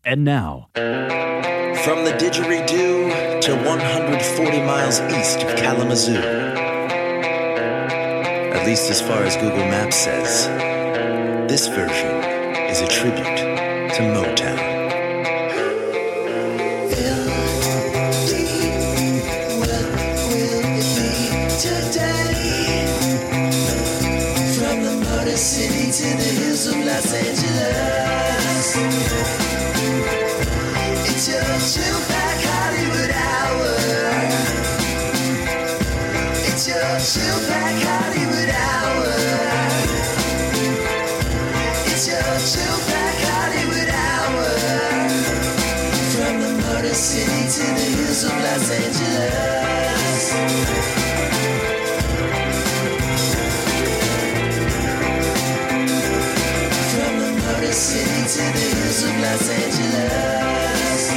And now, from the didgeridoo to 140 miles east of Kalamazoo, at least as far as Google Maps says, this version is a tribute to Motown. City to the hills of Los Angeles. It's your Chillpack Hollywood Hour. It's your Chillpack Hollywood Hour. It's your Chillpack Hollywood Hour. From the Motor City to the hills of Los Angeles. City to the hills of Los Angeles.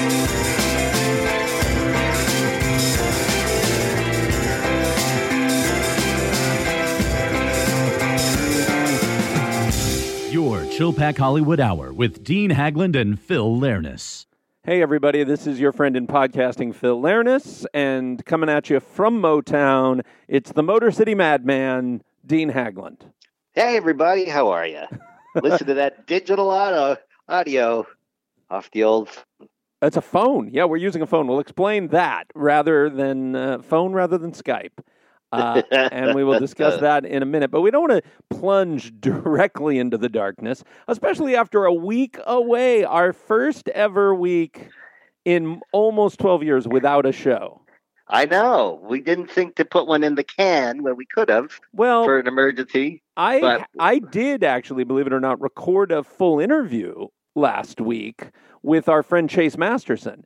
your Chillpack Hollywood Hour with Dean Hagland and Phil Lernis. Hey, everybody, this is your friend in podcasting, Phil Lernis, and coming at you from Motown, it's the Motor City Madman, Dean Hagland. Hey, everybody, how are you? Listen to that digital audio off the old... It's a phone. Yeah, we're using a phone. We'll explain that rather than phone rather than Skype. And we will discuss that in a minute. But we don't want to plunge directly into the darkness, especially after a week away, our first ever week in almost 12 years without a show. I know. We didn't think to put one in the can when we could have for an emergency. I did actually, believe it or not, record a full interview last week with our friend Chase Masterson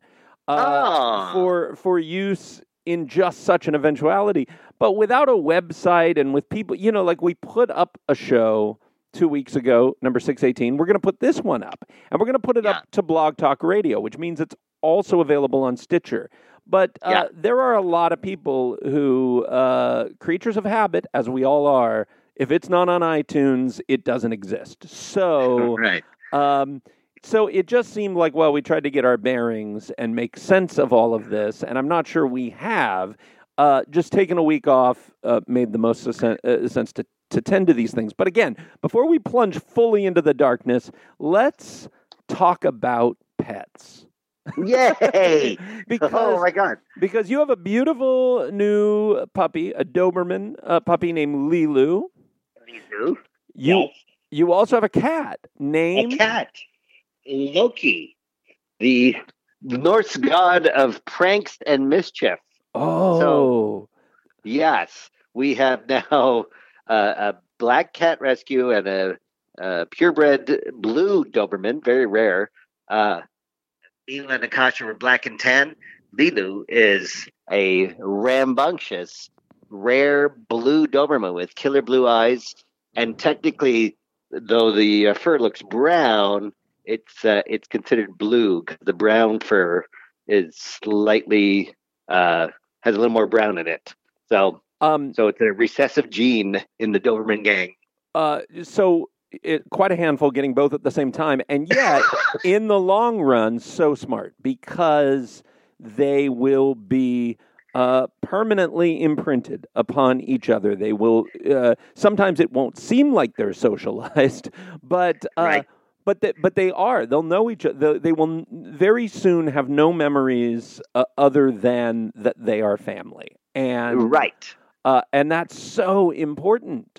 for use in just such an eventuality. But without a website and with people, like we put up a show 2 weeks ago, number 618. We're going to put this one up. And we're going to put it up to Blog Talk Radio, which means it's also available on Stitcher. But there are a lot of people who, creatures of habit, as we all are, if it's not on iTunes, it doesn't exist. So, so it just seemed like, well, we tried to get our bearings and make sense of all of this, and I'm not sure we have. Just taking a week off made the most sense to tend to these things. But again, before we plunge fully into the darkness, let's talk about pets. Yay! Oh my God! Because you have a beautiful new puppy, a Doberman puppy named Lilu. Lilu. You also have a cat named Loki, the Norse god of pranks and mischief. Oh, so, yes, we have now a black cat rescue and a purebred blue Doberman, very rare. Lilu and Akasha were black and tan. Lilu is a rambunctious, rare blue Doberman with killer blue eyes. And technically, though the fur looks brown, it's considered blue because the brown fur is slightly has a little more brown in it. So it's a recessive gene in the Doberman gang. Quite a handful getting both at the same time. And yet, in the long run, so smart because they will be permanently imprinted upon each other. They will, sometimes it won't seem like they're socialized, but they are. They'll know each other. They will very soon have no memories other than that they are family. And and that's so important.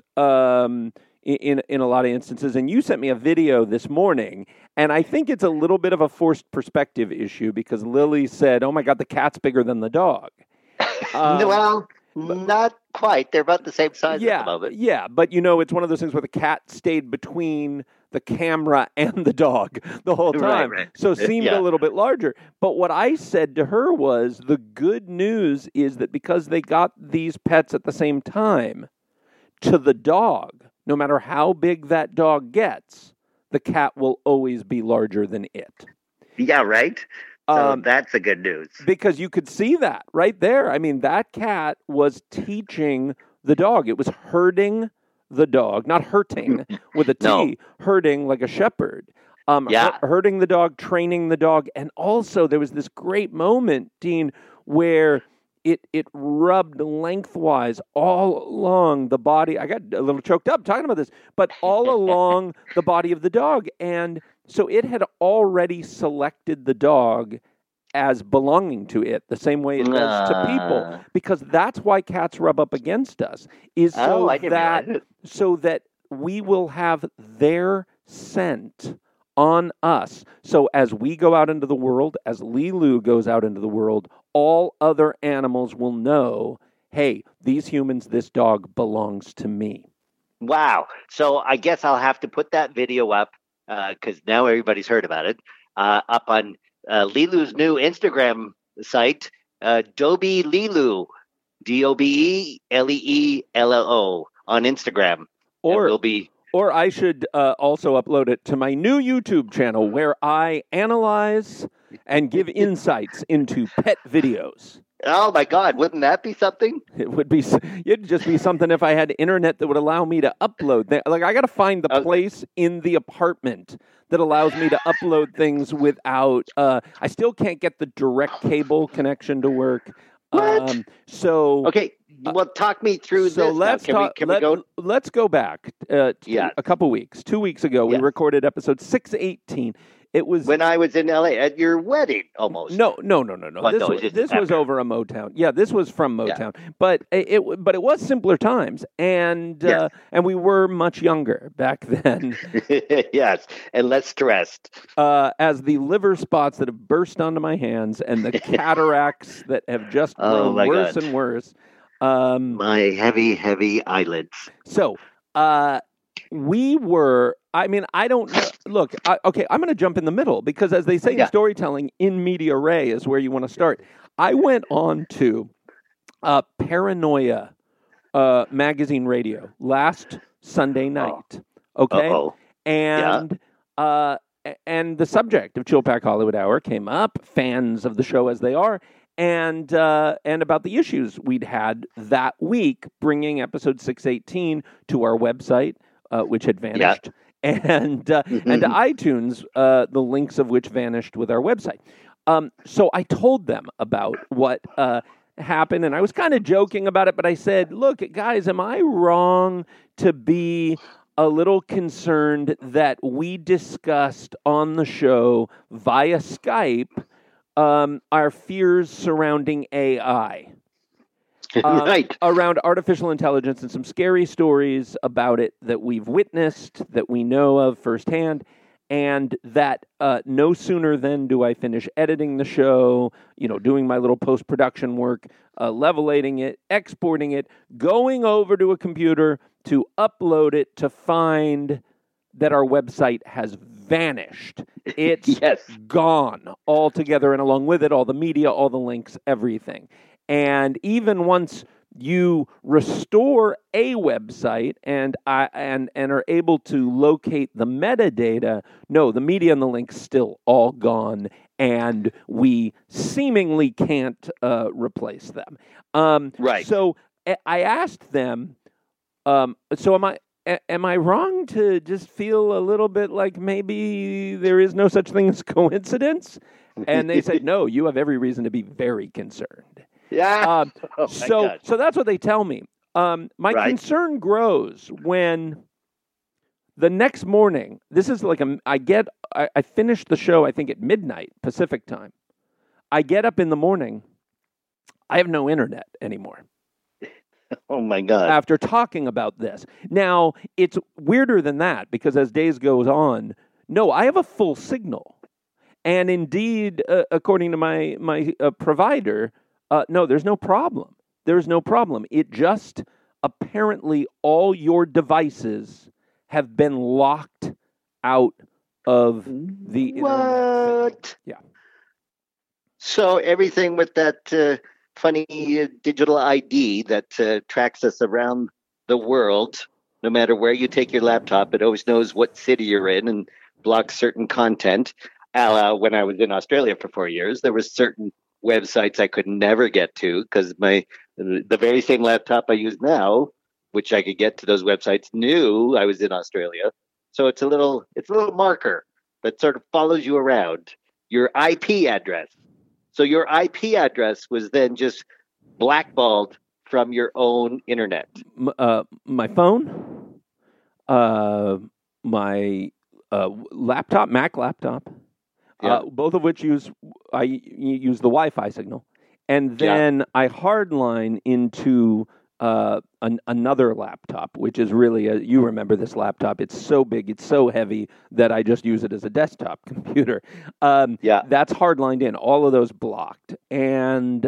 In a lot of instances. And you sent me a video this morning, and I think it's a little bit of a forced perspective issue because Lily said, oh my God, the cat's bigger than the dog. Well, not quite. They're about the same size at the moment. Yeah, but it's one of those things where the cat stayed between the camera and the dog the whole time. Right. So seemed a little bit larger. But what I said to her was the good news is that because they got these pets at the same time, to the dog, no matter how big that dog gets, the cat will always be larger than it. Yeah, right? So that's the good news. Because you could see that right there. I mean, that cat was teaching the dog. It was herding the dog, not hurting with a T, herding like a shepherd. herding the dog, training the dog. And also there was this great moment, Dean, where it rubbed lengthwise all along the body. I got a little choked up talking about this, but all along the body of the dog. And so it had already selected the dog as belonging to it the same way it does to people, because that's why cats rub up against us, is so that we will have their scent on us. So as we go out into the world, as Lilu goes out into the world, all other animals will know, hey, these humans, this dog belongs to me. Wow. So I guess I'll have to put that video up, because now everybody's heard about it, up on Lilu's new Instagram site, Dobie Lilu, DOBELEELLO on Instagram. Or I should also upload it to my new YouTube channel where I analyze and give insights into pet videos. Oh my God, wouldn't that be something? It'd just be something if I had internet that would allow me to upload. Like, I got to find the place in the apartment that allows me to upload things without, I still can't get the direct cable connection to work. What? Okay. Well, talk me through so this. Let's go back a couple weeks. 2 weeks ago, we recorded episode 618. It was when I was in LA at your wedding, almost. No. This was over a Motown. Yeah, this was from Motown. Yeah. But it was simpler times, and we were much younger back then. Yes, and less stressed. As the liver spots that have burst onto my hands and the cataracts that have just grown worse and worse. My heavy eyelids. So, we were. I mean, I don't know. Look, okay, I'm going to jump in the middle because, as they say in storytelling, in media res is where you want to start. I went on to Paranoia magazine radio last Sunday night. Okay, and the subject of Chill Pack Hollywood Hour came up. Fans of the show as they are. And about the issues we'd had that week, bringing episode 618 to our website, which had vanished, and to iTunes, the links of which vanished with our website. So I told them about what happened, and I was kind of joking about it, but I said, look, guys, am I wrong to be a little concerned that we discussed on the show via Skype our fears surrounding AI, around artificial intelligence, and some scary stories about it that we've witnessed, that we know of firsthand, and that no sooner than do I finish editing the show, doing my little post-production work, levelating it, exporting it, going over to a computer to upload it, to find that our website has vanished. It's gone altogether, and along with it, all the media, all the links, everything. And even once you restore a website and are able to locate the metadata, no, the media and the links still all gone, and we seemingly can't replace them. Right. So I asked them, am I wrong to just feel a little bit like maybe there is no such thing as coincidence? And they said, no, you have every reason to be very concerned. Yeah. So that's what they tell me. My concern grows when the next morning, this is like I finished the show, I think at midnight Pacific time. I get up in the morning. I have no internet anymore. Oh, my God. After talking about this. Now, it's weirder than that, because as days goes on, no, I have a full signal. And indeed, according to my provider, no, there's no problem. There's no problem. It just, apparently, all your devices have been locked out of the internet. What? Yeah. So everything with that funny digital ID that tracks us around the world, no matter where you take your laptop, it always knows what city you're in and blocks certain content. When I was in Australia for 4 years, there were certain websites I could never get to because the very same laptop I use now, which I could get to those websites, knew I was in Australia. So it's a little marker that sort of follows you around, your IP address. So your IP address was then just blackballed from your own internet. My phone, my laptop, Mac laptop, both of which use the Wi-Fi signal, and then I hardline into another laptop, which is really you remember this laptop? It's so big, it's so heavy that I just use it as a desktop computer. That's hardlined in. All of those blocked, and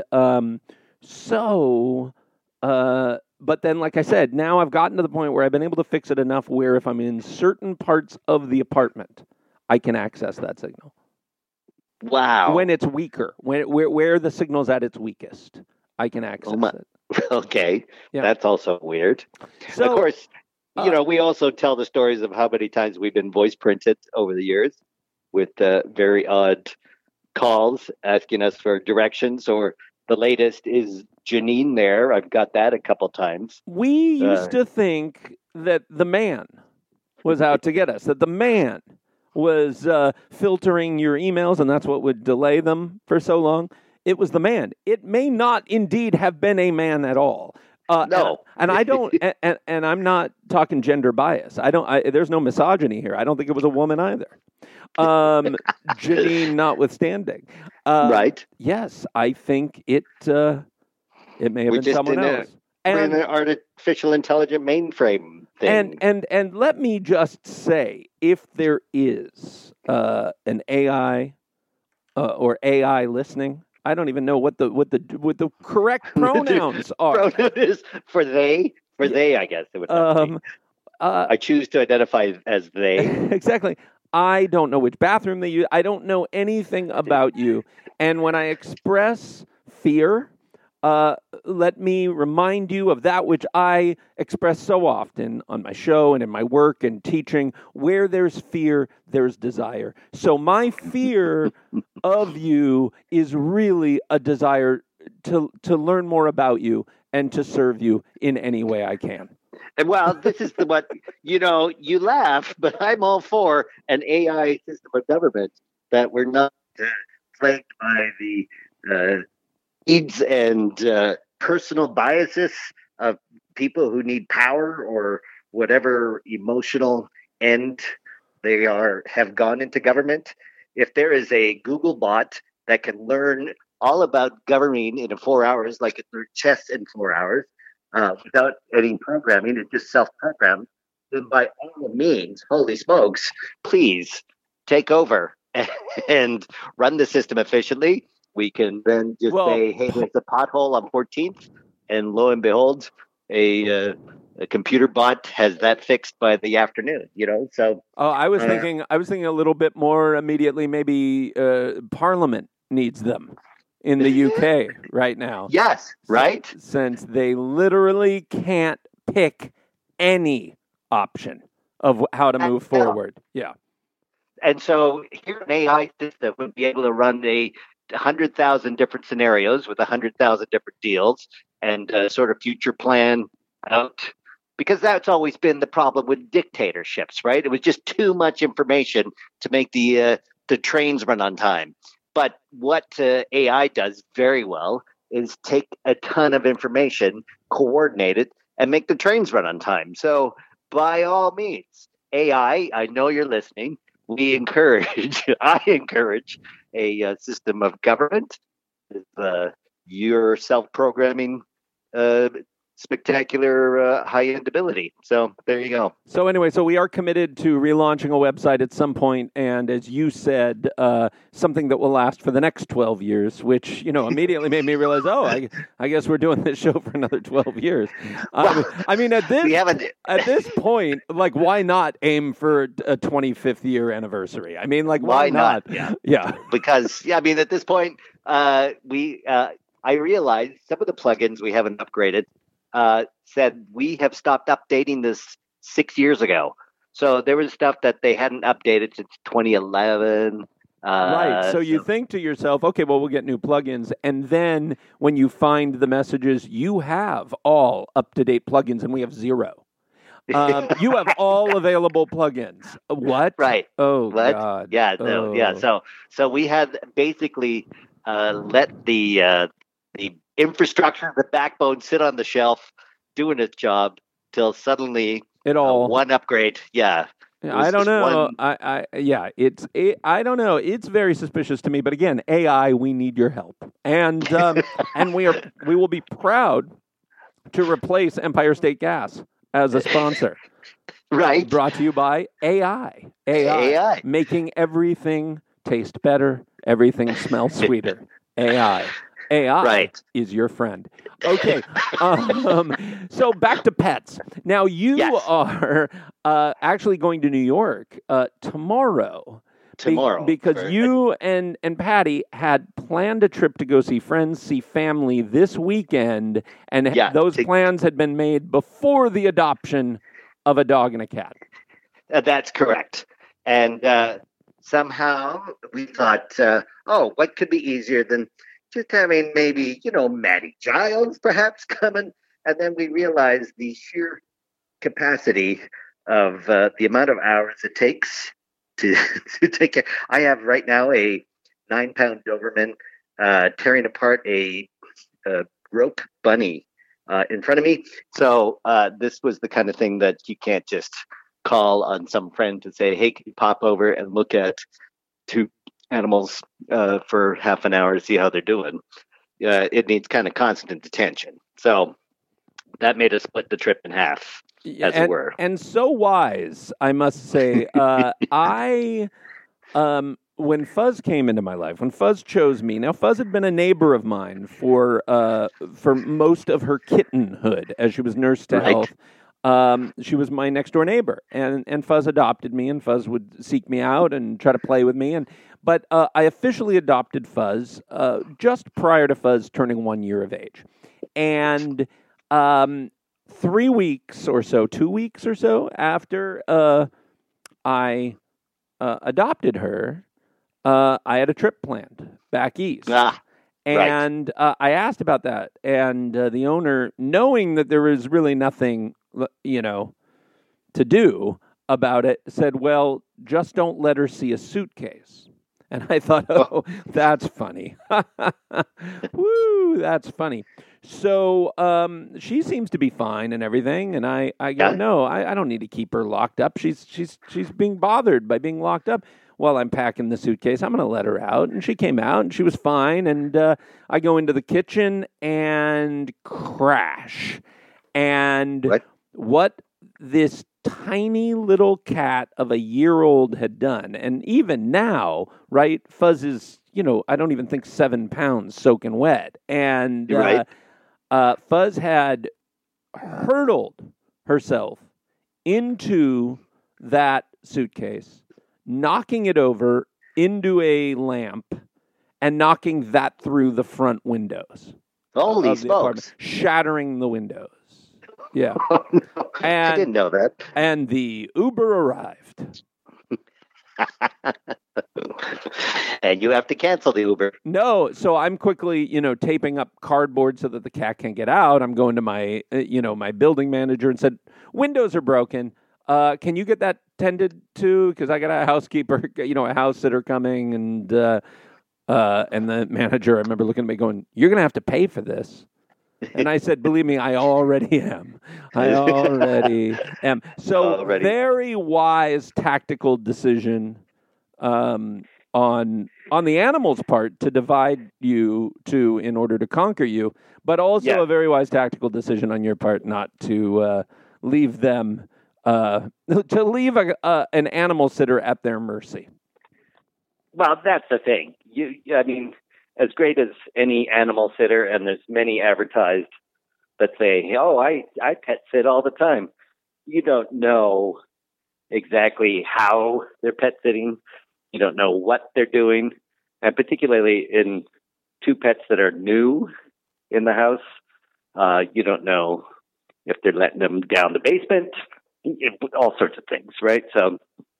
but then, like I said, now I've gotten to the point where I've been able to fix it enough where if I'm in certain parts of the apartment, I can access that signal. Wow. When it's weaker, where the signal's at its weakest, I can access it. Okay. Yeah. That's also weird. So, of course, we also tell the stories of how many times we've been voice printed over the years with very odd calls asking us for directions, or the latest is Janine there. I've got that a couple times. We used to think that the man was out to get us, that the man was filtering your emails, and that's what would delay them for so long. It was the man. It may not indeed have been a man at all. No. And I don't, and I'm not talking gender bias. There's no misogyny here. I don't think it was a woman either. Janine notwithstanding. Right. Yes, I think it may have been someone else. We're in an artificial intelligent mainframe thing. And let me just say, if there is an AI or AI listening, I don't even know what the correct pronouns are. Pronoun is for they. For they, I guess it would have to be. I choose to identify as they. Exactly. I don't know which bathroom they use. I don't know anything about you. And when I express fear, let me remind you of that which I express so often on my show and in my work and teaching. Where there's fear, there's desire. So my fear of you is really a desire to learn more about you and to serve you in any way I can. Well, this is you laugh, but I'm all for an AI system of government that we're not plagued by the needs and personal biases of people who need power or whatever emotional end they have gone into government. If there is a Google bot that can learn all about governing in 4 hours, like it learned chess in 4 hours, without any programming, it just self-programmed, then by all means, holy smokes, please take over and run the system efficiently. We can then just say, hey, there's a pothole on 14th, and lo and behold, a computer bot has that fixed by the afternoon, So I was thinking a little bit more immediately, maybe Parliament needs them in the UK right now. Yes, right? Since they literally can't pick any option of how to move forward. Yeah. And so here an AI system would be able to run 100,000 different scenarios with 100,000 different deals and sort of future plan out. Because that's always been the problem with dictatorships, right? It was just too much information to make the trains run on time. But what AI does very well is take a ton of information, coordinate it, and make the trains run on time. So by all means, AI, I know you're listening. I encourage a system of government with your self-programming spectacular high-end ability. So there you go. So anyway, we are committed to relaunching a website at some point, and as you said, something that will last for the next 12 years, which, immediately made me realize, I guess we're doing this show for another 12 years. I mean, at this point, like, why not aim for a 25th year anniversary? I mean, like, why not? Yeah. Because, at this point, I realized some of the plugins we haven't upgraded said we have stopped updating this 6 years ago. So there was stuff that they hadn't updated since 2011. Right. So you think to yourself, okay, well, we'll get new plugins. And then when you find the messages, you have all up-to-date plugins, and we have zero. You have all available plugins. What? Right. Oh, What? God. Yeah. Oh. Yeah. So we had basically let the infrastructure, the backbone, sit on the shelf, doing its job till suddenly one upgrade. Yeah. I don't know. I don't know. It's very suspicious to me. But again, AI, we need your help, and and we will be proud to replace Empire State Gas as a sponsor. Right. Brought to you by AI, making everything taste better, everything smell sweeter. AI right. is your friend. Okay, so back to pets. Now you are actually going to New York tomorrow. Because you and Patty had planned a trip to go see friends, see family this weekend, and those plans had been made before the adoption of a dog and a cat. That's correct. And somehow we thought, what could be easier than just having maybe, Maddie Giles perhaps coming. And then we realized the sheer capacity of the amount of hours it takes to take care. I have right now a 9-pound Doberman tearing apart a rope bunny in front of me. So this was the kind of thing that you can't just call on some friend to say, hey, can you pop over and look at two animals for half an hour to see how they're doing. It needs kind of constant attention. So that made us split the trip in half, as it were. And so wise, I must say. When Fuzz came into my life, when Fuzz chose me, now Fuzz had been a neighbor of mine for most of her kittenhood as she was nursed to health. She was my next door neighbor, and Fuzz adopted me, and Fuzz would seek me out and try to play with me. But I officially adopted Fuzz just prior to Fuzz turning 1 year of age. And 3 weeks or so, 2 weeks or so after I adopted her, I had a trip planned back east. And I asked about that, and the owner, knowing that there was really nothing, to do about it, said, well, just don't let her see a suitcase. And I thought, oh, that's funny. Woo, that's funny. So she seems to be fine and everything, and I go, no, I don't need to keep her locked up. She's being bothered by being locked up. While I'm packing the suitcase, I'm going to let her out. And she came out, and she was fine. And I go into the kitchen and crash. And what this tiny little cat of a year-old had done, and even now, right, Fuzz is, I don't even think 7 pounds soaking wet. And Fuzz had hurtled herself into that suitcase, knocking it over into a lamp and knocking that through the front windows. Holy smokes. Shattering the windows. Yeah. Oh, no. I didn't know that. And the Uber arrived. And you have to cancel the Uber. No, so I'm quickly, taping up cardboard so that the cat can't get out. I'm going to my, my building manager and said, windows are broken. Can you get that tended to? Because I got a housekeeper, a house sitter coming, and the manager, I remember looking at me going, you're going to have to pay for this. And I said, believe me, I already am. So very wise tactical decision on the animal's part to divide you two in order to conquer you, but also a very wise tactical decision on your part not to leave them, to leave an animal sitter at their mercy. Well, that's the thing. As great as any animal sitter, and there's many advertised that say, oh, I pet sit all the time. You don't know exactly how they're pet sitting. You don't know what they're doing. And particularly in two pets that are new in the house, you don't know if they're letting them down the basement, all sorts of things, right? So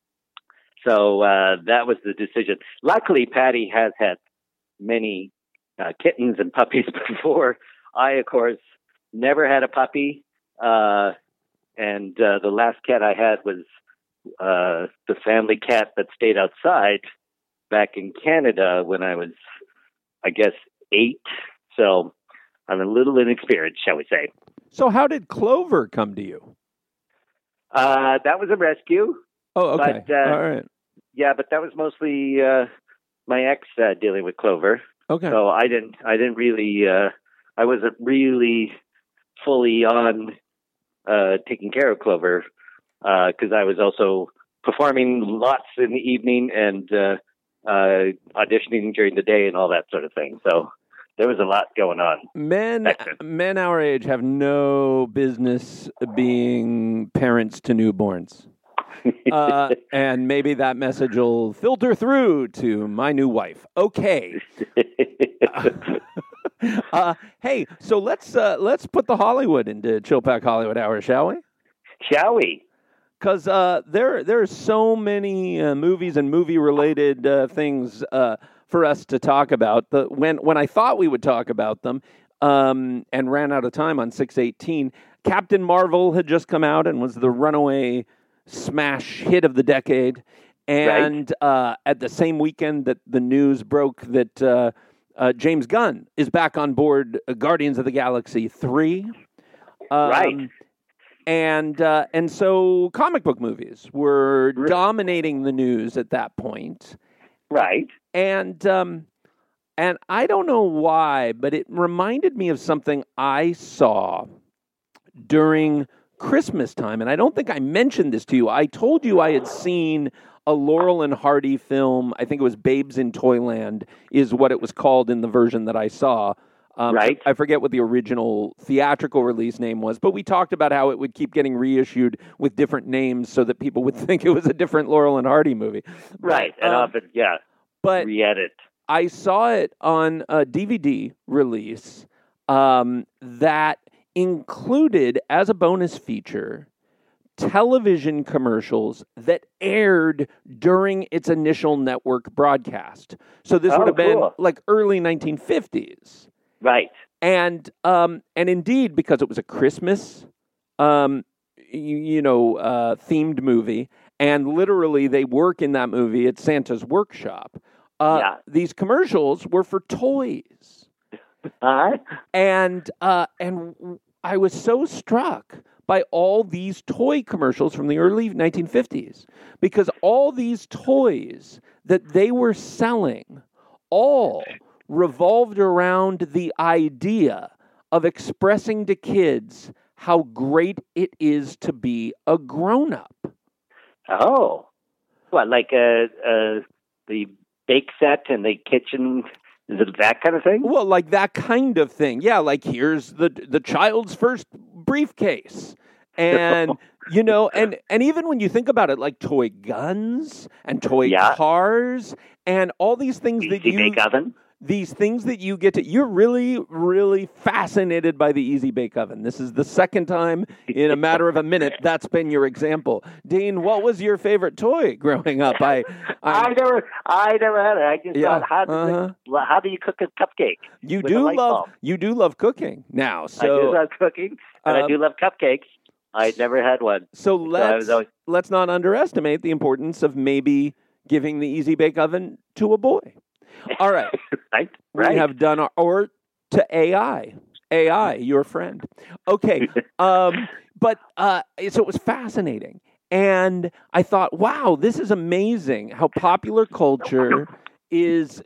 that was the decision. Luckily, Patty has had many kittens and puppies before. I, of course, never had a puppy. And the last cat I had was the family cat that stayed outside back in Canada when I was, I guess, 8. So I'm a little inexperienced, shall we say. So how did Clover come to you? That was a rescue. Oh, okay. But, all right. Yeah, but that was mostly my ex dealing with Clover. Okay. So I didn't really, I wasn't really fully on taking care of Clover because I was also performing lots in the evening and auditioning during the day and all that sort of thing. So there was a lot going on. Men our age have no business being parents to newborns. And maybe that message will filter through to my new wife. Okay. Hey, so let's put the Hollywood into Chilpack Hollywood Hour, shall we? Shall we? Because there are so many movies and movie-related things for us to talk about. When I thought we would talk about them and ran out of time on 6/18, Captain Marvel had just come out and was the runaway smash hit of the decade. And at the same weekend that the news broke that James Gunn is back on board Guardians of the Galaxy 3. Right. And so comic book movies were dominating the news at that point. Right. And I don't know why, but it reminded me of something I saw during Christmas time. And I don't think I mentioned this to you. I told you I had seen a Laurel and Hardy film. I think it was Babes in Toyland is what it was called in the version that I saw. Right. I forget what the original theatrical release name was, but we talked about how it would keep getting reissued with different names so that people would think it was a different Laurel and Hardy movie. Right. And often, but re-edit. I saw it on a DVD release that included, as a bonus feature, television commercials that aired during its initial network broadcast. So this would have been like early 1950s. Right. And indeed, because it was a Christmas, themed movie, and literally they work in that movie at Santa's workshop. These commercials were for toys. And I was so struck by all these toy commercials from the early 1950s because all these toys that they were selling all revolved around the idea of expressing to kids how great it is to be a grown-up. Oh. What, like the bake set and the kitchen... Is it that kind of thing? Well, like that kind of thing. Yeah, like here's the child's first briefcase. And, and even when you think about it, like toy guns and toy cars and all these things Bake Oven. These things that you get to, you're really, really fascinated by the Easy Bake Oven. This is the second time in a matter of a minute that's been your example. Dean, what was your favorite toy growing up? I never had it. I just thought, how do you cook a cupcake? You do love cooking now. So I do love cooking, and I do love cupcakes. I never had one. So let's not underestimate the importance of maybe giving the Easy Bake Oven to a boy. All right. Right. We have done or to AI, your friend. Okay. But so it was fascinating. And I thought, wow, this is amazing how popular culture is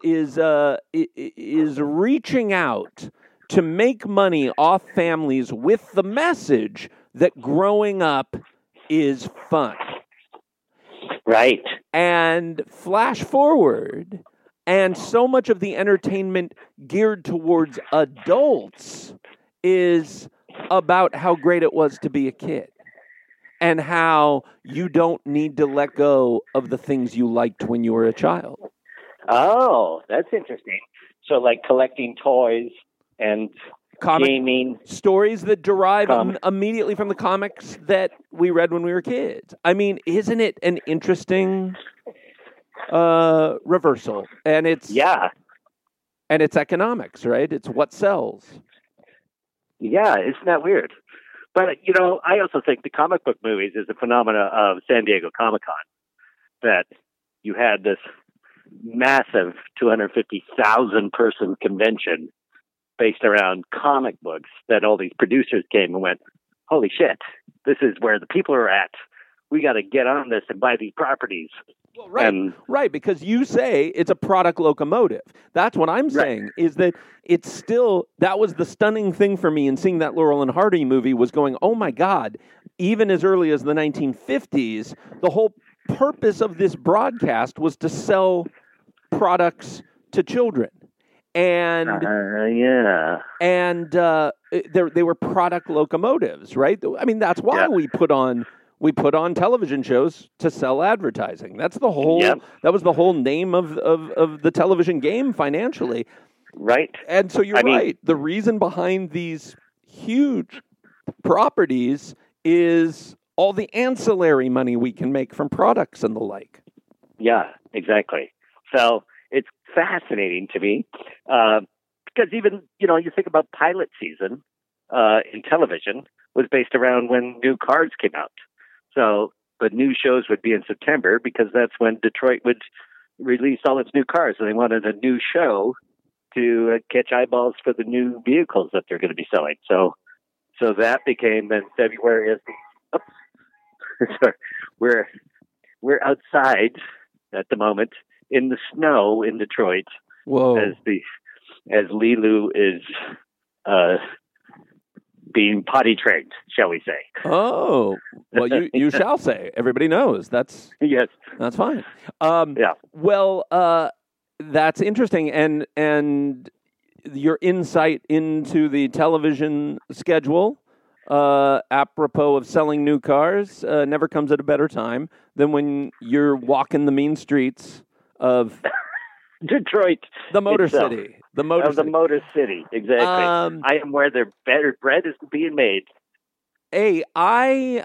reaching out to make money off families with the message that growing up is fun. Right. And flash forward, and so much of the entertainment geared towards adults is about how great it was to be a kid and how you don't need to let go of the things you liked when you were a child. Oh, that's interesting. So like collecting toys and gaming. Stories that derive immediately from the comics that we read when we were kids. I mean, isn't it an interesting reversal? And it's economics, right? It's what sells. Yeah, isn't that weird? But, I also think the comic book movies is a phenomena of San Diego Comic-Con, that you had this massive 250,000 person convention based around comic books that all these producers came and went, holy shit, this is where the people are at. We got to get on this and buy these properties. Well, right, because you say it's a product locomotive. That's what I'm saying, is that it's still, that was the stunning thing for me in seeing that Laurel and Hardy movie, was going, oh my God, even as early as the 1950s, the whole purpose of this broadcast was to sell products to children. And they were product locomotives, right? I mean, that's why we put on television shows to sell advertising. That's the whole. That was the whole name of the television game financially, right? And so you're right. The reason behind these huge properties is all the ancillary money we can make from products and the like. Yeah, exactly. So it's fascinating to me because even you think about pilot season in television was based around when new cars came out. So the new shows would be in September because that's when Detroit would release all its new cars, and they wanted a new show to catch eyeballs for the new vehicles that they're going to be selling. So that became then February as we're outside at the moment in the snow in Detroit. Whoa! As Lilu is being potty trained, shall we say? Oh, well, you shall say. Everybody knows that's that's fine. Well, that's interesting, and your insight into the television schedule, apropos of selling new cars, never comes at a better time than when you're walking the mean streets of Detroit, the Motor City. The Motor City, exactly. I am where their better bread is being made. Hey, I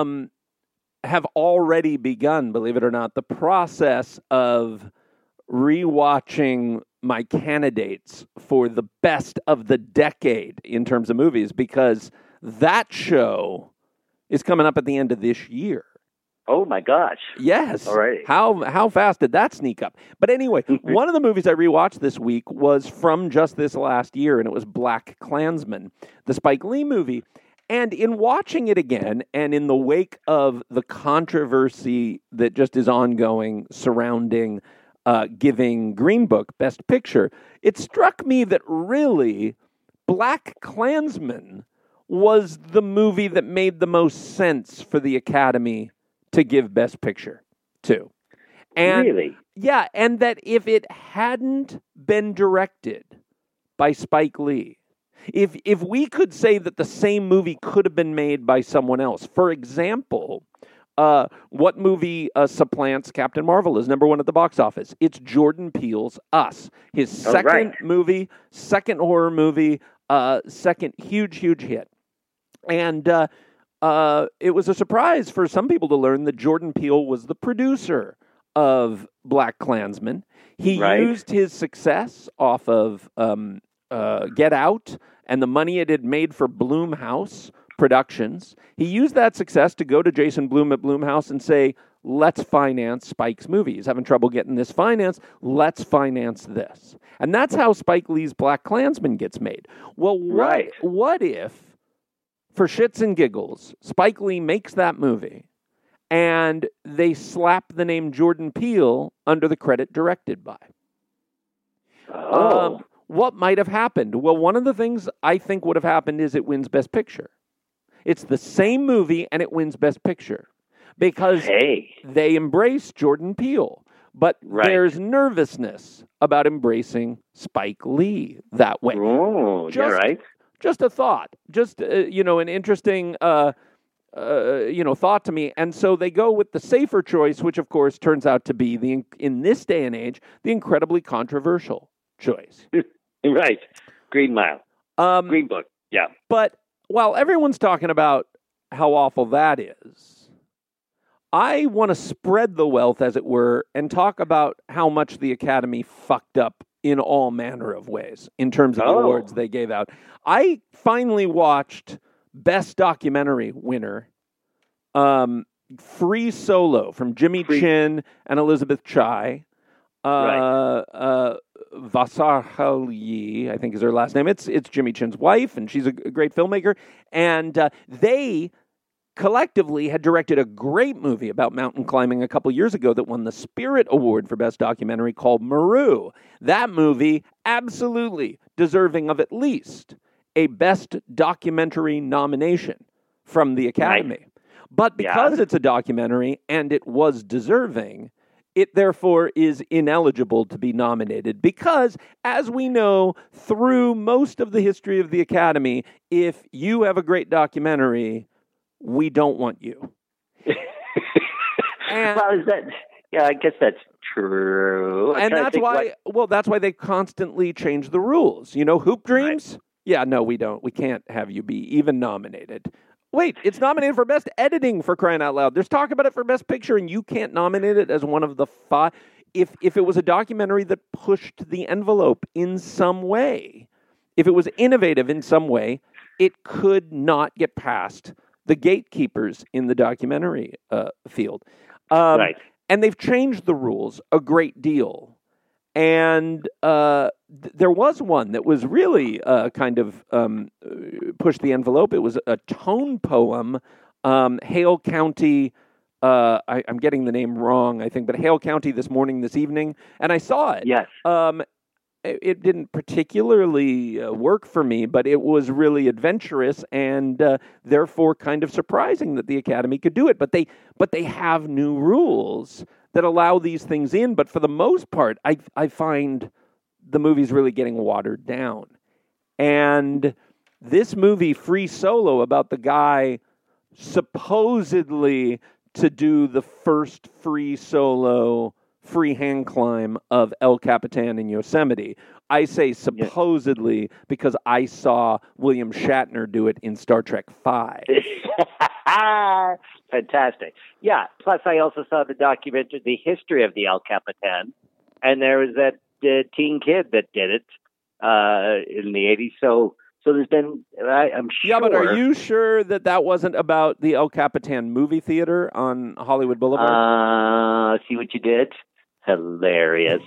have already begun, believe it or not, the process of rewatching my candidates for the best of the decade in terms of movies, because that show is coming up at the end of this year. Oh my gosh! Yes. All right. How fast did that sneak up? But anyway, one of the movies I rewatched this week was from just this last year, and it was BlacKkKlansman, the Spike Lee movie. And in watching it again, and in the wake of the controversy that just is ongoing surrounding giving Green Book Best Picture, it struck me that really BlacKkKlansman was the movie that made the most sense for the Academy to give Best Picture to. And, really? Yeah, and that if it hadn't been directed by Spike Lee, if we could say that the same movie could have been made by someone else, for example, what movie supplants Captain Marvel as number one at the box office? It's Jordan Peele's Us, his second movie, second horror movie, second huge hit. And it was a surprise for some people to learn that Jordan Peele was the producer of BlacKkKlansman. He used his success off of Get Out and the money it had made for Blumhouse Productions. He used that success to go to Jason Blum at Blumhouse and say, let's finance Spike's movie. He's having trouble getting this financed. Let's finance this. And that's how Spike Lee's BlacKkKlansman gets made. Well, what if, for shits and giggles, Spike Lee makes that movie and they slap the name Jordan Peele under the credit directed by? What might have happened? Well, one of the things I think would have happened is it wins Best Picture. It's the same movie and it wins Best Picture because they embrace Jordan Peele. But there's nervousness about embracing Spike Lee that way. Oh, Just a thought. Just, an interesting, thought to me. And so they go with the safer choice, which, of course, turns out to be, in this day and age, the incredibly controversial choice. Right. Green Mile. Green Book. Yeah. But while everyone's talking about how awful that is, I want to spread the wealth, as it were, and talk about how much the Academy fucked up in all manner of ways in terms of awards they gave out. I finally watched Best Documentary winner, Free Solo from Jimmy Chin and Elizabeth Chai. Vasarhelyi, I think is her last name. It's Jimmy Chin's wife, and she's a great filmmaker. And they collectively had directed a great movie about mountain climbing a couple years ago that won the Spirit Award for Best Documentary called Meru. That movie, absolutely deserving of at least a Best Documentary nomination from the Academy. Right. But because it's a documentary and it was deserving, it therefore is ineligible to be nominated because, as we know, through most of the history of the Academy, if you have a great documentary, we don't want you. Well, I guess that's true. And that's why, that's why they constantly change the rules. You know, Hoop Dreams? Right. Yeah, no, we don't. We can't have you be even nominated. Wait, it's nominated for Best Editing, for crying out loud. There's talk about it for Best Picture, and you can't nominate it as one of the 5. If it was a documentary that pushed the envelope in some way, if it was innovative in some way, it could not get past the gatekeepers in the documentary field. Right. And they've changed the rules a great deal. And there was one that was really kind of pushed the envelope. It was a tone poem, Hale County. I'm getting the name wrong, I think, but Hale County this evening, and I saw it. Yes. It didn't particularly work for me, but it was really adventurous and therefore kind of surprising that the Academy could do it. But they have new rules that allow these things in. But for the most part, I find the movie's really getting watered down. And this movie, Free Solo, about the guy supposedly to do the first free solo free hand climb of El Capitan in Yosemite. I say supposedly because I saw William Shatner do it in Star Trek V. Fantastic. Yeah, plus I also saw the documentary, The History of the El Capitan, and there was that teen kid that did it in the 80s. So there's been, I'm sure. Yeah, but are you sure that wasn't about the El Capitan movie theater on Hollywood Boulevard? See what you did? Hilarious.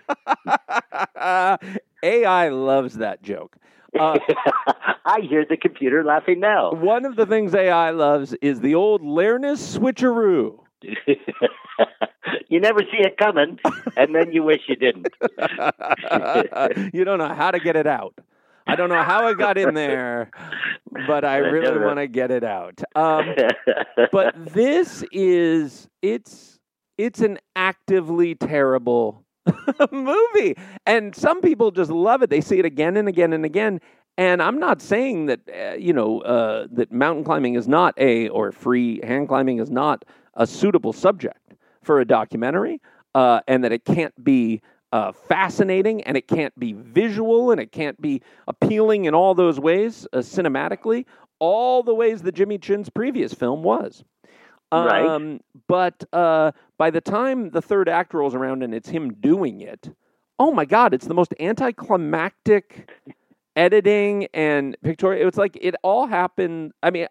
AI loves that joke. I hear the computer laughing now. One of the things AI loves is the old Lernis switcheroo. You never see it coming, and then you wish you didn't. You don't know how to get it out. I don't know how it got in there, but I really want to get it out. But this is, it's an actively terrible movie. And some people just love it. They see it again and again and again. And I'm not saying that, that mountain climbing is not or free hand climbing is not a suitable subject for a documentary, and that it can't be fascinating, and it can't be visual, and it can't be appealing in all those ways, cinematically, all the ways that Jimmy Chin's previous film was. Right. But by the time the third act rolls around and it's him doing it, oh my God, it's the most anticlimactic editing and pictorial. It's like it all happened. I mean,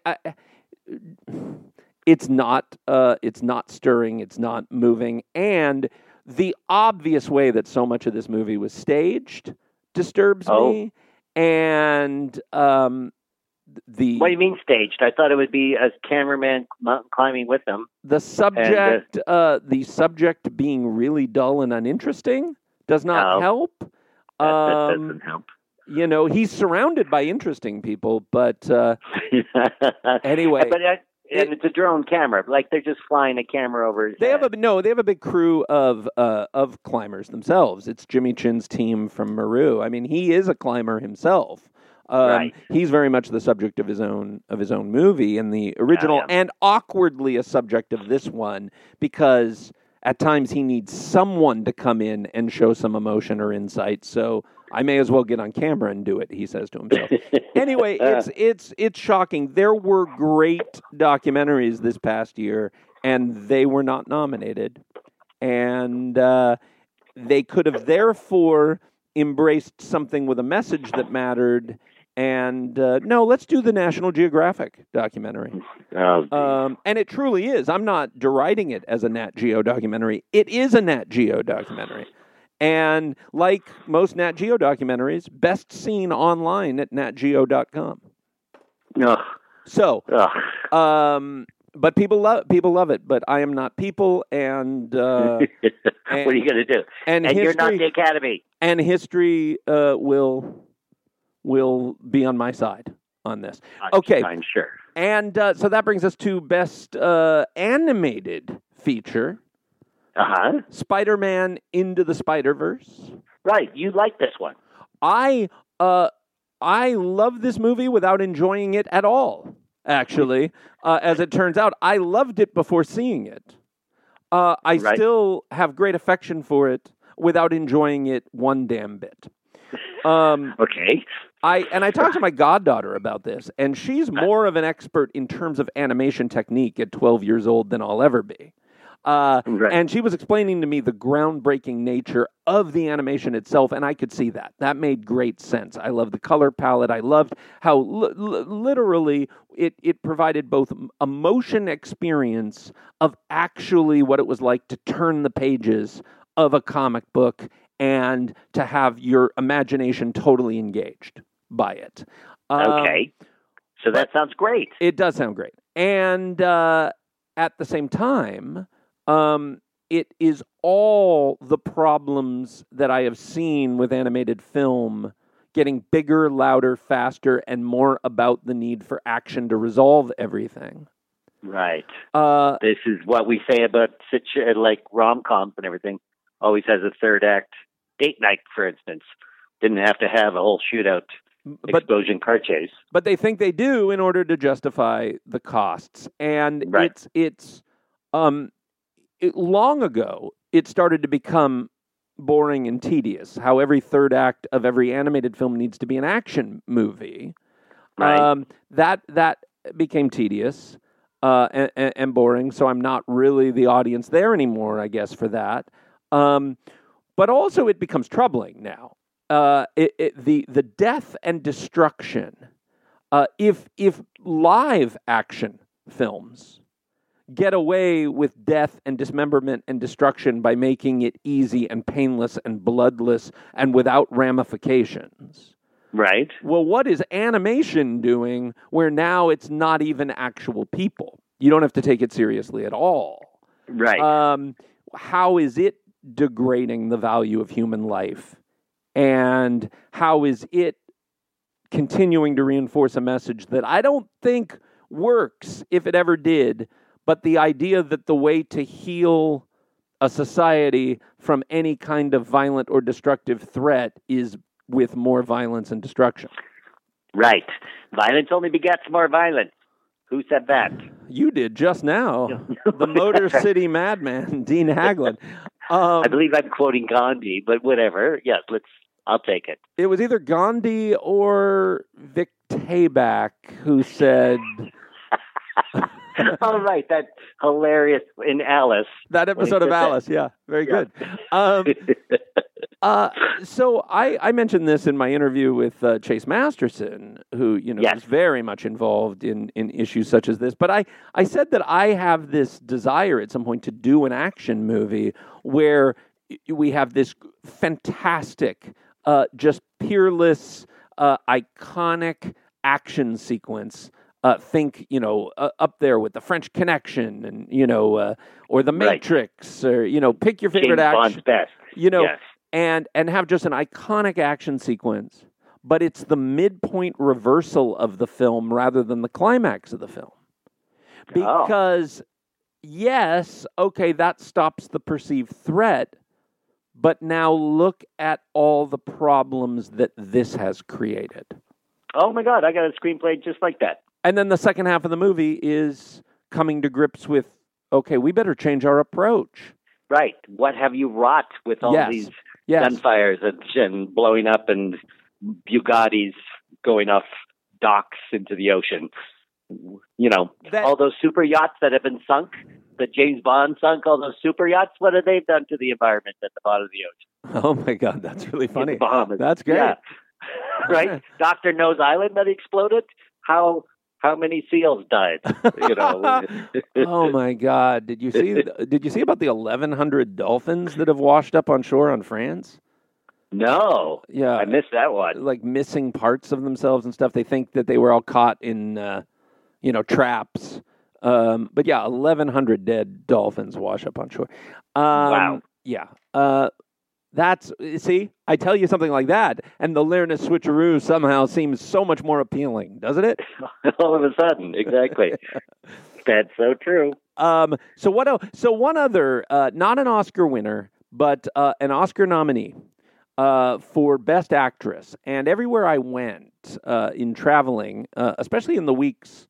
it's not stirring. It's not moving. And the obvious way that so much of this movie was staged disturbs me. And what do you mean staged? I thought it would be a cameraman mountain climbing with them. The subject being really dull and uninteresting does not help. That doesn't help. You know, he's surrounded by interesting people, but anyway. And it's a drone camera, like they're just flying a camera over his head. They have a big crew of climbers themselves. It's Jimmy Chin's team from Meru. I mean, he is a climber himself. Right. He's very much the subject of his own movie in the original, and awkwardly a subject of this one, because at times he needs someone to come in and show some emotion or insight. So I may as well get on camera and do it, he says to himself. Anyway, it's shocking. There were great documentaries this past year, and they were not nominated. And they could have therefore embraced something with a message that mattered And no, let's do the National Geographic documentary. And it truly is. I'm not deriding it as a Nat Geo documentary. It is a Nat Geo documentary. And like most Nat Geo documentaries, best seen online at natgeo.com. Ugh. So, Ugh. but people love it. But I am not people, and what are you going to do? And you're not the Academy. And history will be on my side on this. Okay, I'm sure. And so that brings us to best animated feature. Spider-Man Into the Spider-Verse. Right, you like this one. I love this movie without enjoying it at all, actually. As it turns out, I loved it before seeing it. I still have great affection for it without enjoying it one damn bit. Okay. I talked to my goddaughter about this, and she's more of an expert in terms of animation technique at 12 years old than I'll ever be. And she was explaining to me the groundbreaking nature of the animation itself, and I could see that. That made great sense. I love the color palette. I loved how literally it provided both a motion experience of actually what it was like to turn the pages of a comic book and to have your imagination totally engaged by it. Okay. So that sounds great. It does sound great. And at the same time, it is all the problems that I have seen with animated film getting bigger, louder, faster, and more about the need for action to resolve everything. Right. This is what we say about like rom-coms and everything. Always has a third act. Date night, for instance, didn't have to have a whole shootout, explosion car chase. But they think they do in order to justify the costs. And it's long ago, it started to become boring and tedious, how every third act of every animated film needs to be an action movie. Right. That became tedious and boring, so I'm not really the audience there anymore, I guess, for that. But also it becomes troubling now. The death and destruction, if live action films get away with death and dismemberment and destruction by making it easy and painless and bloodless and without ramifications. Right. Well, what is animation doing where now it's not even actual people? You don't have to take it seriously at all. Right. How is it degrading the value of human life? And how is it continuing to reinforce a message that I don't think works, if it ever did, but the idea that the way to heal a society from any kind of violent or destructive threat is with more violence and destruction. Right. Violence only begets more violence. Who said that? You did just now. The Motor City Madman, Dean Haglund. I believe I'm quoting Gandhi, but whatever. Yes, I'll take it. It was either Gandhi or Vic Tayback who said... Oh, right. That hilarious in Alice. That episode of Alice, yeah. Very good. So I mentioned this in my interview with Chase Masterson, who is very much involved in issues such as this. But I said that I have this desire at some point to do an action movie where we have this fantastic, just peerless, iconic action sequence. Think, up there with the French Connection and, or the Matrix or, pick your favorite action. Best. Yes. And have just an iconic action sequence, but it's the midpoint reversal of the film rather than the climax of the film. Because, yes, okay, that stops the perceived threat, but now look at all the problems that this has created. Oh, my God, I got a screenplay just like that. And then the second half of the movie is coming to grips with, okay, we better change our approach. Right. What have you wrought with all these gunfires and blowing up and Bugattis going off docks into the ocean? All those super yachts that have been sunk, that James Bond sunk, all those super yachts, what have they done to the environment at the bottom of the ocean? Oh, my God, that's really funny. The Bahamas. That's great. Yeah. right? Dr. Nose Island that exploded. How many seals died? You know. Oh my God! Did you see about the 1,100 dolphins that have washed up on shore on France? No. Yeah, I missed that one. Like missing parts of themselves and stuff. They think that they were all caught in, traps. But yeah, 1,100 dead dolphins wash up on shore. Wow. Yeah. See, I tell you something like that, and the Learnus switcheroo somehow seems so much more appealing, doesn't it? All of a sudden, exactly. That's so true. So what else? So one other, not an Oscar winner, but an Oscar nominee for Best Actress. And everywhere I went in traveling, especially in the weeks,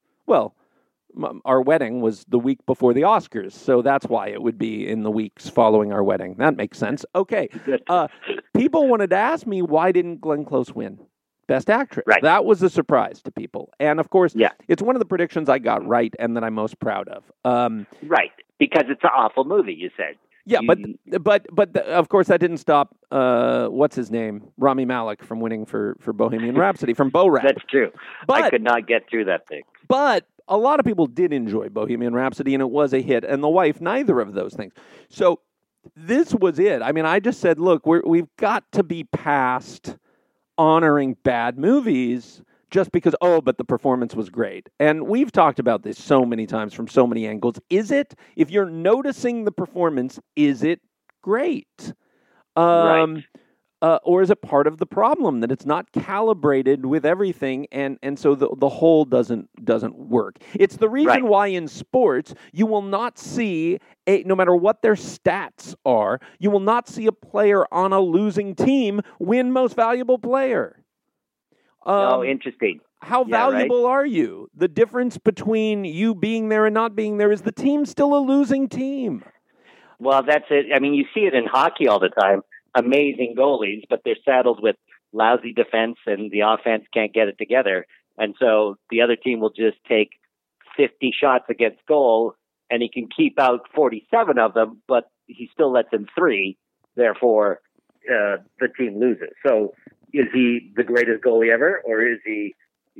our wedding was the week before the Oscars, so that's why it would be in the weeks following our wedding. That makes sense. Okay. People wanted to ask me, why didn't Glenn Close win Best Actress? Right. That was a surprise to people. And, of course, it's one of the predictions I got right and that I'm most proud of. Right, because it's an awful movie, you said. Yeah, but of course that didn't stop, what's his name? Rami Malek from winning for Bohemian Rhapsody, from Bo-Rap. That's true. I could not get through that thing. But a lot of people did enjoy Bohemian Rhapsody, and it was a hit, and The Wife, neither of those things. So this was it. I mean, I just said, look, we've got to be past honoring bad movies just because, but the performance was great. And we've talked about this so many times from so many angles. Is it, if you're noticing the performance, is it great? Right. Or is it part of the problem that it's not calibrated with everything, and so the whole doesn't work? It's the reason why in sports you will not see, no matter what their stats are, you will not see a player on a losing team win Most Valuable Player. Interesting. How valuable are you? The difference between you being there and not being there is the team still a losing team. Well, that's it. I mean, you see it in hockey all the time. Amazing goalies, but they're saddled with lousy defense and the offense can't get it together. And so the other team will just take 50 shots against goal and he can keep out 47 of them, but he still lets in 3. Therefore, the team loses. So is he the greatest goalie ever, or is he,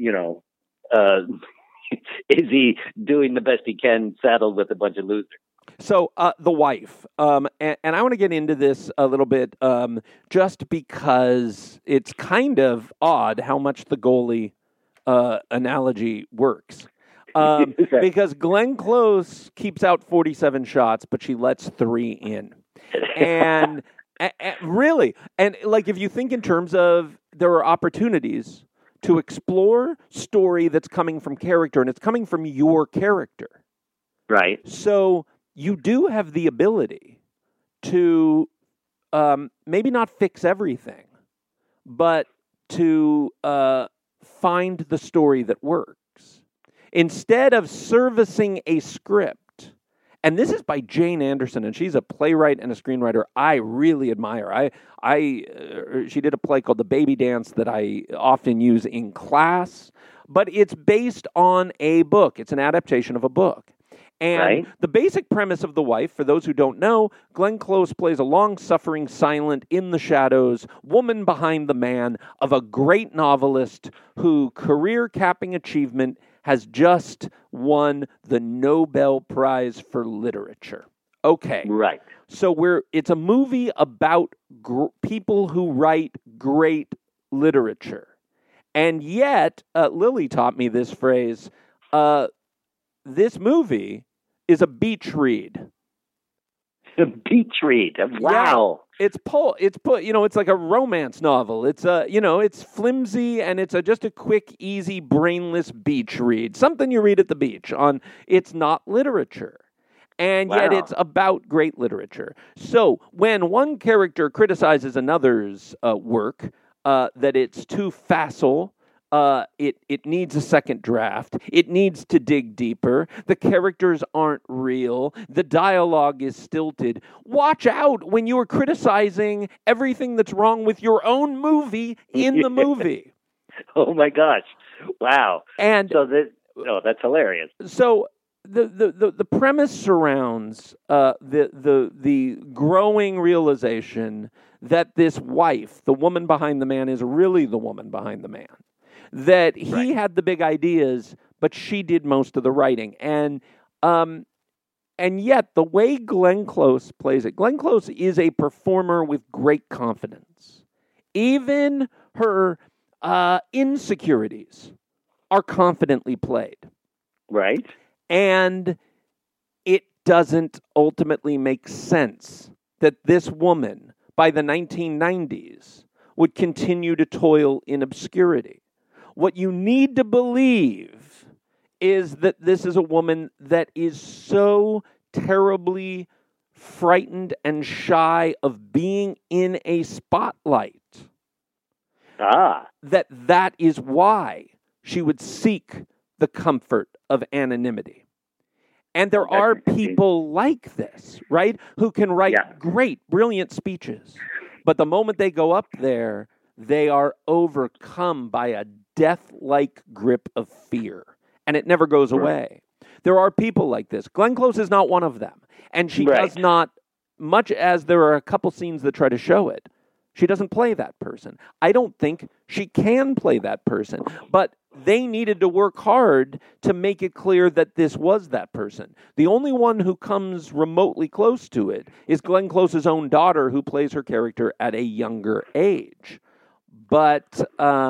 is he doing the best he can saddled with a bunch of losers? So, The Wife, and I want to get into this a little bit just because it's kind of odd how much the goalie analogy works. Because Glenn Close keeps out 47 shots, but she lets 3 in. And really, and like if you think in terms of there are opportunities to explore story that's coming from character, and it's coming from your character. Right. So you do have the ability to maybe not fix everything, but to find the story that works. Instead of servicing a script, and this is by Jane Anderson, and she's a playwright and a screenwriter I really admire. She did a play called The Baby Dance that I often use in class, but it's based on a book. It's an adaptation of a book. And the basic premise of The Wife, for those who don't know, Glenn Close plays a long-suffering, silent, in-the-shadows woman behind the man of a great novelist who career-capping achievement has just won the Nobel Prize for Literature. Okay. Right. So it's a movie about people who write great literature. And yet, Lily taught me this phrase, this movie is a beach read. A beach read. Wow. Yeah. It's like a romance novel. It's flimsy and it's just a quick, easy, brainless beach read. Something you read at the beach it's not literature. And yet it's about great literature. So when one character criticizes another's work, that it's too facile, it needs a second draft. It needs to dig deeper. The characters aren't real. The dialogue is stilted. Watch out when you are criticizing everything that's wrong with your own movie in the movie. Oh my gosh. Wow. And so that's hilarious. So the premise surrounds the growing realization that this wife, the woman behind the man, is really the woman behind the man. That he had the big ideas, but she did most of the writing. And yet, the way Glenn Close plays it, Glenn Close is a performer with great confidence. Even her insecurities are confidently played. Right. And it doesn't ultimately make sense that this woman, by the 1990s, would continue to toil in obscurity. What you need to believe is that this is a woman that is so terribly frightened and shy of being in a spotlight that is why she would seek the comfort of anonymity. And there are people like this, right, who can write great, brilliant speeches. But the moment they go up there, they are overcome by a death-like grip of fear. And it never goes away. There are people like this. Glenn Close is not one of them. And she does not, much as there are a couple scenes that try to show it, she doesn't play that person. I don't think she can play that person. But they needed to work hard to make it clear that this was that person. The only one who comes remotely close to it is Glenn Close's own daughter, who plays her character at a younger age. But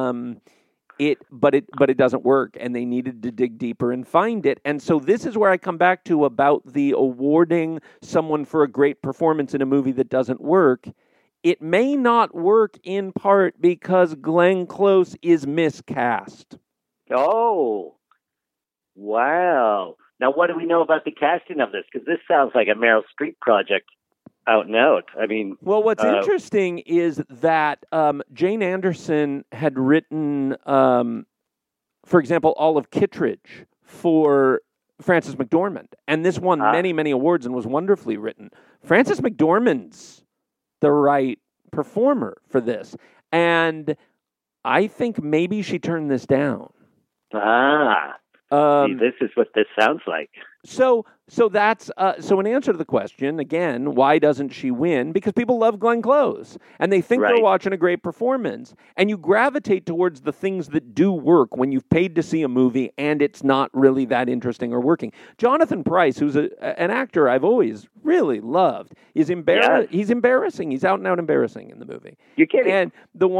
it doesn't work, and they needed to dig deeper and find it. And so this is where I come back to about the awarding someone for a great performance in a movie that doesn't work. It may not work in part because Glenn Close is miscast. Oh, wow. Now, what do we know about the casting of this? Because this sounds like a Meryl Streep project out and out. I mean... Well, what's interesting is that Jane Anderson had written, for example, Olive Kittredge for Frances McDormand. And this won many, many awards and was wonderfully written. Frances McDormand's the right performer for this. And I think maybe she turned this down. See, this is what this sounds like. So that's so in answer to the question again, why doesn't she win? Because people love Glenn Close and they think they're watching a great performance, and you gravitate towards the things that do work when you've paid to see a movie and it's not really that interesting or working. Jonathan Pryce, who's an actor I've always really loved, is He's embarrassing. He's out and out embarrassing in the movie. You're kidding. And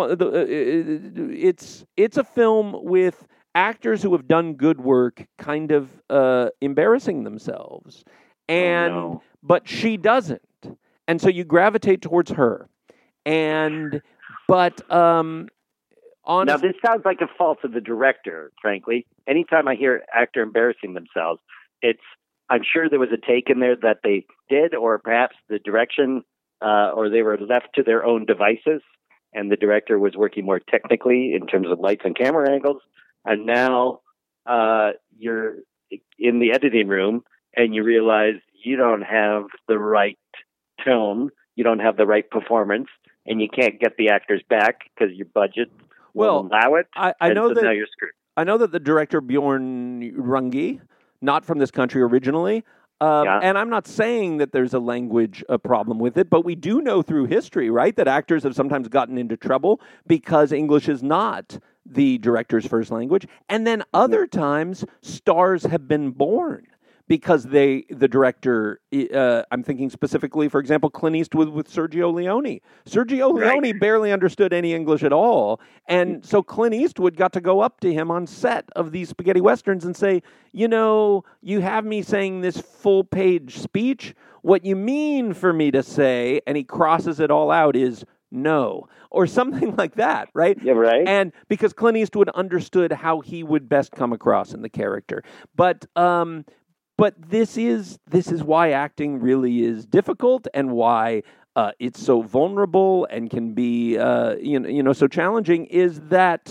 it's a film with actors who have done good work kind of embarrassing themselves. But she doesn't. And so you gravitate towards her. Now this sounds like a fault of the director, frankly. Anytime I hear actor embarrassing themselves, I'm sure there was a take in there that they did, or perhaps the direction, or they were left to their own devices, and the director was working more technically in terms of lights and camera angles. And now you're in the editing room and you realize you don't have the right tone, you don't have the right performance, and you can't get the actors back because your budget won't allow it. I know that now you're screwed. I know that the director Bjorn Runge, not from this country originally, and I'm not saying that there's a language problem with it, but we do know through history, right, that actors have sometimes gotten into trouble because English is not the director's first language. And then other times, stars have been born because the director, I'm thinking specifically, for example, Clint Eastwood with Sergio Leone. Sergio Leone barely understood any English at all. And so Clint Eastwood got to go up to him on set of these spaghetti westerns and say, you have me saying this full-page speech. What you mean for me to say, and he crosses it all out, is no, or something like that, right? Yeah, right. And because Clint Eastwood understood how he would best come across in the character. But this is why acting really is difficult, and why it's so vulnerable and can be so challenging. Is that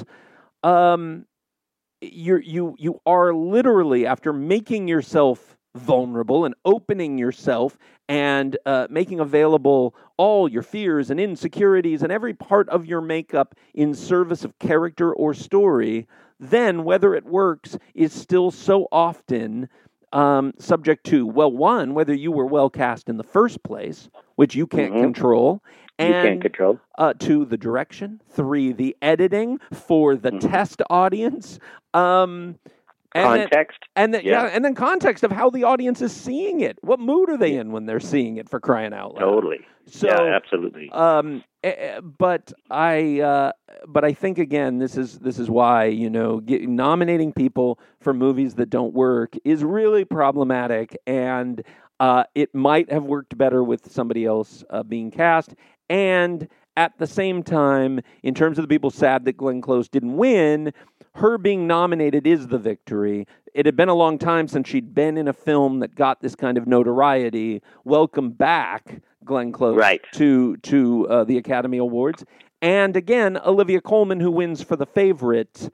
you are literally, after making yourself vulnerable and opening yourself and making available all your fears and insecurities and every part of your makeup in service of character or story, then whether it works is still so often subject to, well, one, whether you were well cast in the first place, which you can't control. And, you can't control. 2, the direction. 3, the editing. 4, the test audience. Context. And then context of how the audience is seeing it. What mood are they in when they're seeing it, for crying out loud? Totally. So, yeah, absolutely. But I think, again, this is why, nominating people for movies that don't work is really problematic, and it might have worked better with somebody else being cast. And at the same time, in terms of the people sad that Glenn Close didn't win, her being nominated is the victory. It had been a long time since she'd been in a film that got this kind of notoriety. Welcome back, Glenn Close, to the Academy Awards. And again, Olivia Colman, who wins for The Favorite.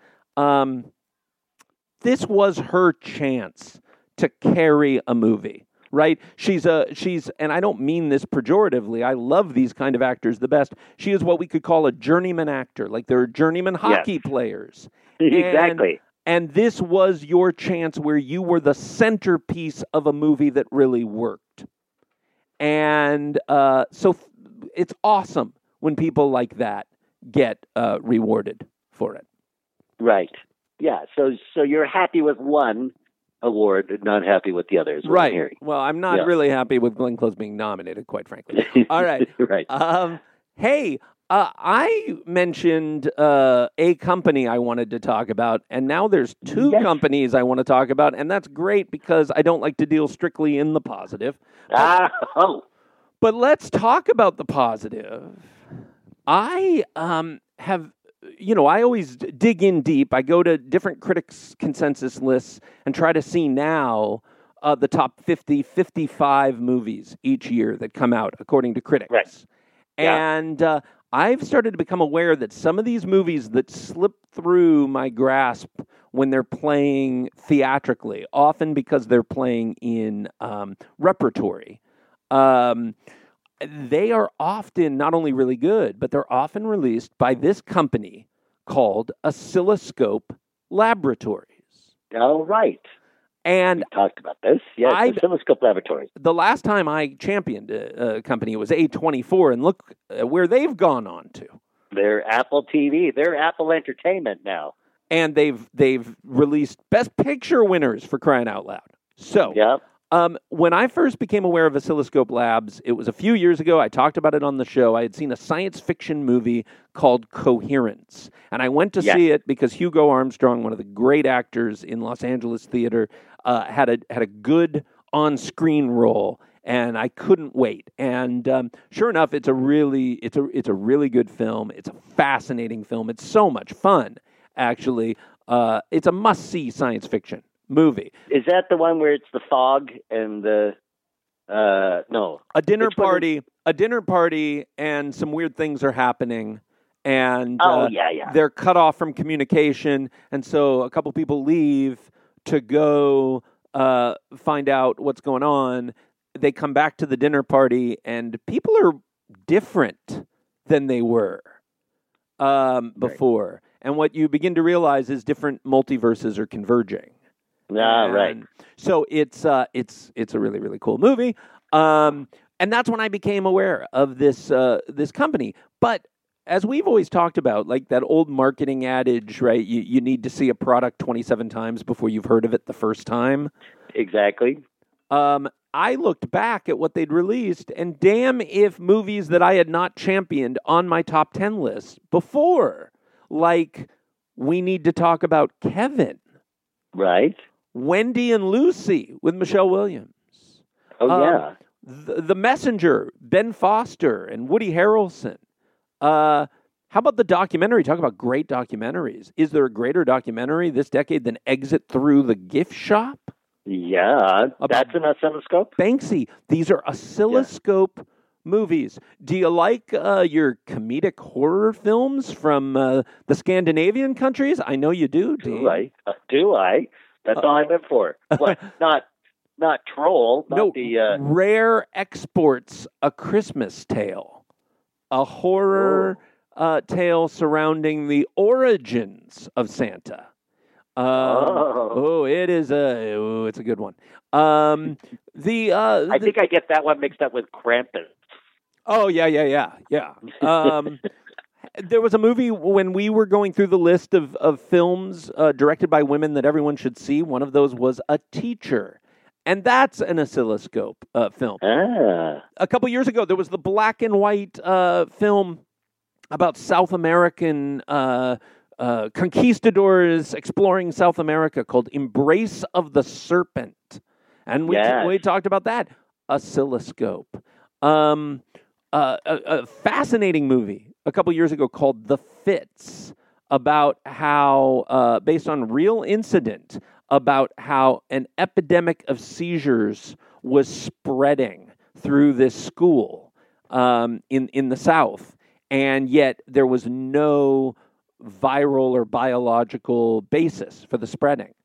This was her chance to carry a movie. Right? She's, and I don't mean this pejoratively. I love these kind of actors the best. She is what we could call a journeyman actor. Like they're journeyman hockey players. Exactly. And this was your chance where you were the centerpiece of a movie that really worked. And so it's awesome when people like that get rewarded for it. Right. Yeah. So you're happy with one award and not happy with the others. Right. Well, I'm not really happy with Glenn Close being nominated, quite frankly. All right. Right. Hey, I mentioned a company I wanted to talk about, and now there's 2 companies I want to talk about, and that's great because I don't like to deal strictly in the positive. But let's talk about the positive. I have... I always dig in deep. I go to different critics' consensus lists and try to see now the top 50, 55 movies each year that come out, according to critics. Right. Yeah. And I've started to become aware that some of these movies that slip through my grasp when they're playing theatrically, often because they're playing in repertory, they are often not only really good, but they're often released by this company called Oscilloscope Laboratories. Oh, right. And we talked about this. Yes, Oscilloscope Laboratories. The last time I championed a company, it was A24, and look where they've gone on to. They're Apple TV. They're Apple Entertainment now. And they've released Best Picture winners, for crying out loud. So, when I first became aware of Oscilloscope Labs, it was a few years ago. I talked about it on the show. I had seen a science fiction movie called Coherence. And I went to see it because Hugo Armstrong, one of the great actors in Los Angeles theater, had a good on-screen role. And I couldn't wait. And sure enough, it's a really good film. It's a fascinating film. It's so much fun, actually. It's a must-see science fiction movie. Is that the one where it's the fog and the no? A dinner party, and some weird things are happening, and they're cut off from communication, and so a couple people leave to go find out what's going on. They come back to the dinner party, and people are different than they were before. Right. And what you begin to realize is different multiverses are converging. Right. So it's a really, really cool movie. And that's when I became aware of this company. But as we've always talked about, like that old marketing adage, right? You need to see a product 27 times before you've heard of it the first time. Exactly. I looked back at what they'd released, and damn if movies that I had not championed on my top 10 list before, like We Need to Talk About Kevin. Right. Wendy and Lucy with Michelle Williams. Oh, The Messenger, Ben Foster and Woody Harrelson. How about the documentary? Talk about great documentaries. Is there a greater documentary this decade than Exit Through the Gift Shop? Yeah, that's an oscilloscope. Banksy. These are oscilloscope movies. Do you like your comedic horror films from the Scandinavian countries? I know you do, Dean. Do I? That's all I'm in for. What? Not Troll. Rare Exports, A Christmas Tale. A horror tale surrounding the origins of Santa. It is it's a good one. I think I get that one mixed up with Krampus. Oh yeah. There was a movie when we were going through the list of films directed by women that everyone should see. One of those was A Teacher. And that's an oscilloscope film. A couple years ago, there was the black and white film about South American conquistadors exploring South America called Embrace of the Serpent. And we talked about that. Oscilloscope. A fascinating movie a couple years ago called The Fits, about how, based on real incident, about how an epidemic of seizures was spreading through this school in the South, and yet there was no viral or biological basis for the spreading.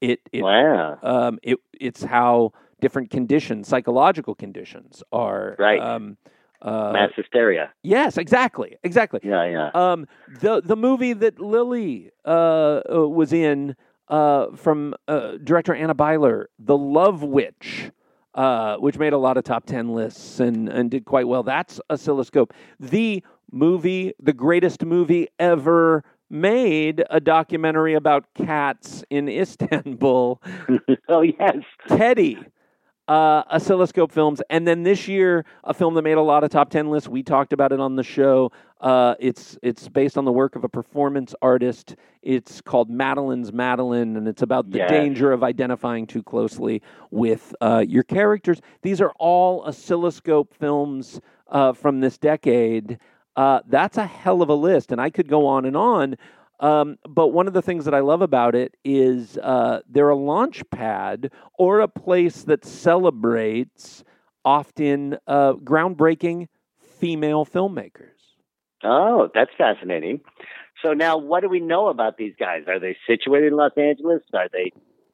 It's how different conditions, psychological conditions, are mass hysteria. Yes, exactly. Yeah. The movie that Lily was in from director Anna Byler, The Love Witch, which made a lot of top 10 lists and did quite well. That's Oscilloscope. The greatest movie ever made, a documentary about cats in Istanbul. Oh, yes. Teddy. Oscilloscope films. And then this year, a film that made a lot of top 10 lists. We talked about it on the show. It's based on the work of a performance artist. It's called Madeline's Madeline, and it's about the danger of identifying too closely with your characters. These are all oscilloscope films from this decade. That's a hell of a list, and I could go on and on. But one of the things that I love about it is they're a launch pad or a place that celebrates often groundbreaking female filmmakers. Oh, that's fascinating. So now what do we know about these guys? Are they situated in Los Angeles? Are they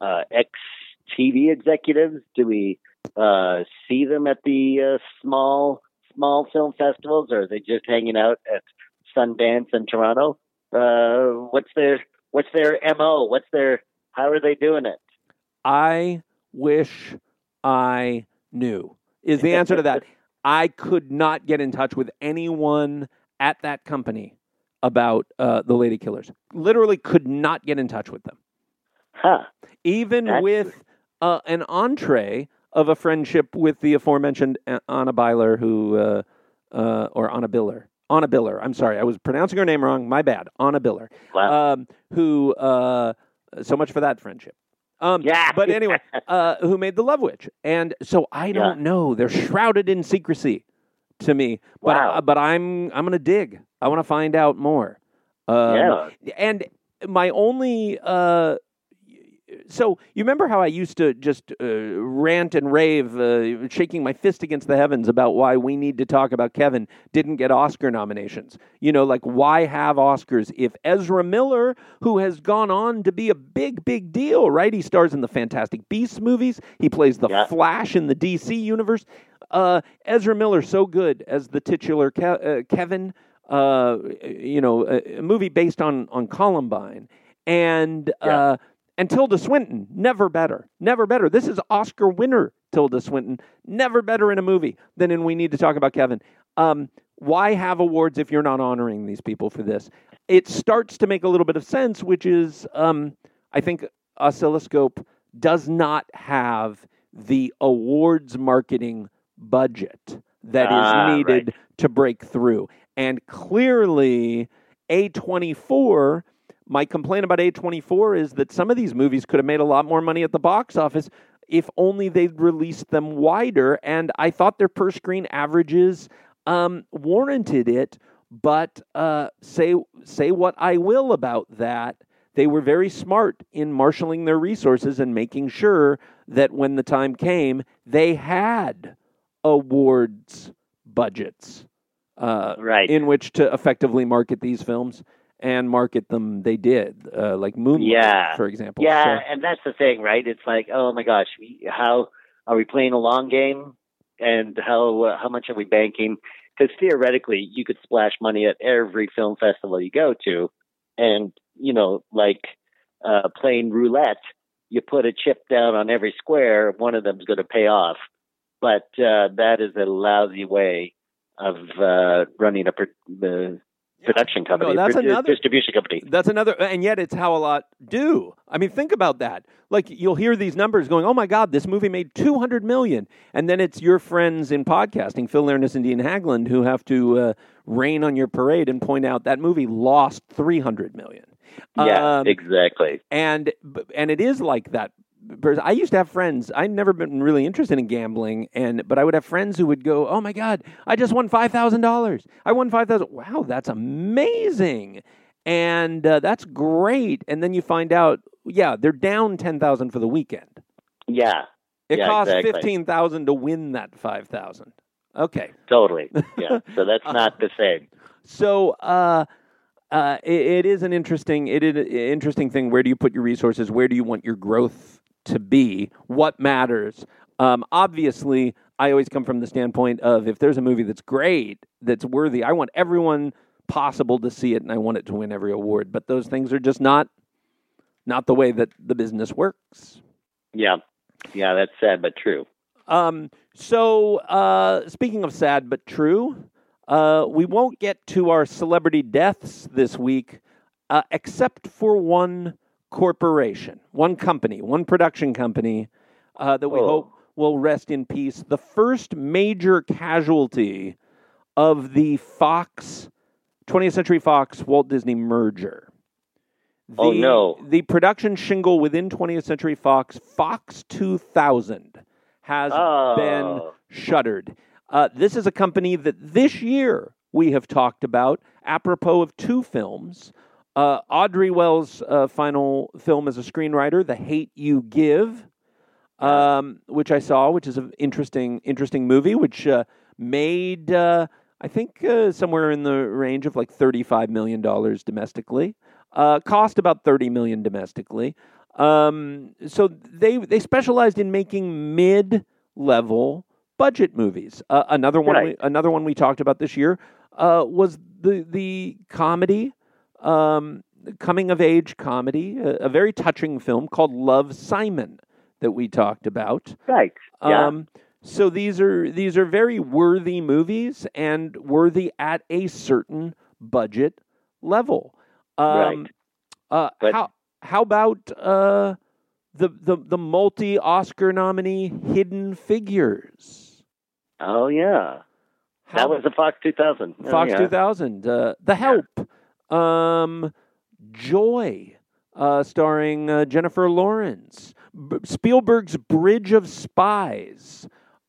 ex-TV executives? Do we see them at the small film festivals, or are they just hanging out at Sundance in Toronto? What's their MO? How are they doing it? I wish I knew is the answer to that. I could not get in touch with anyone at that company about the Lady Killers. Literally could not get in touch with them. Even with an entree of a friendship with the aforementioned Anna Byler, or Anna Biller. Anna Biller. I'm sorry, I was pronouncing her name wrong. My bad. Anna Biller. Wow. Who? So much for that friendship. But anyway, who made The Love Witch? And so I don't know. They're shrouded in secrecy to me. But I'm gonna dig. I want to find out more. And my only. So you remember how I used to just rant and rave, shaking my fist against the heavens about why We Need to Talk About Kevin didn't get Oscar nominations. You know, like, why have Oscars if Ezra Miller, who has gone on to be a big, big deal, right? He stars in the Fantastic Beasts movies. He plays the Flash in the DC universe. Ezra Miller, so good as the titular Kevin, a movie based on Columbine. And Tilda Swinton, never better. This is Oscar winner Tilda Swinton, never better in a movie than in We Need to Talk About Kevin. Why have awards if you're not honoring these people for this? It starts to make a little bit of sense, which is, I think Oscilloscope does not have the awards marketing budget that is needed to break through. And clearly, A24... My complaint about A24 is that some of these movies could have made a lot more money at the box office if only they'd released them wider. And I thought their per-screen averages warranted it. But say what I will about that, they were very smart in marshaling their resources and making sure that when the time came, they had awards budgets in which to effectively market these films. And market them, they did, like Moonlight, for example. Yeah, and that's the thing, right? It's like, oh my gosh, how are we playing a long game, and how much are we banking? Because theoretically, you could splash money at every film festival you go to, and playing roulette. You put a chip down on every square, one of them's going to pay off. But that is a lousy way of running a production company, no, distribution company. That's another, and yet it's how a lot do. I mean, think about that. Like, you'll hear these numbers going, oh my God, this movie made $200 million. And then it's your friends in podcasting, Phil Lairness and Dean Hagland, who have to rain on your parade and point out that movie lost $300 million. Yeah, exactly. And it is like that. I used to have friends. I'd never been really interested in gambling, but I would have friends who would go, "Oh my God, I just won $5,000. I won $5,000. Wow, that's amazing, and that's great." And then you find out, yeah, they're down $10,000 for the weekend. Yeah, it costs exactly. $15,000 to win that $5,000. Okay, totally. Yeah, so that's not the same. So. It is an interesting thing. Where do you put your resources? Where do you want your growth to be? What matters? Obviously, I always come from the standpoint of, if there's a movie that's great, that's worthy, I want everyone possible to see it, and I want it to win every award. But those things are just not the way that the business works. Yeah, that's sad but true. So speaking of sad but true. We won't get to our celebrity deaths this week, except for one corporation, one company, one production company that we hope will rest in peace. The first major casualty of the 20th Century Fox, Walt Disney merger. The production shingle within 20th Century Fox, Fox 2000, has been shuttered. This is a company that this year we have talked about, apropos of two films. Audrey Wells' final film as a screenwriter, The Hate U Give, which I saw, which is an interesting movie, which made, I think, somewhere in the range of like $35 million domestically. Cost about $30 million domestically. So they specialized in making mid-level budget movies. Another one we talked about this year was the comedy, coming of age comedy, a very touching film called Love, Simon, that we talked about. Right. Yeah. So these are very worthy movies, and worthy at a certain budget level. Right. How about the multi-Oscar nominee Hidden Figures? Oh, yeah. That was the Fox 2000. Fox 2000. The Help. Joy, starring Jennifer Lawrence. Spielberg's Bridge of Spies.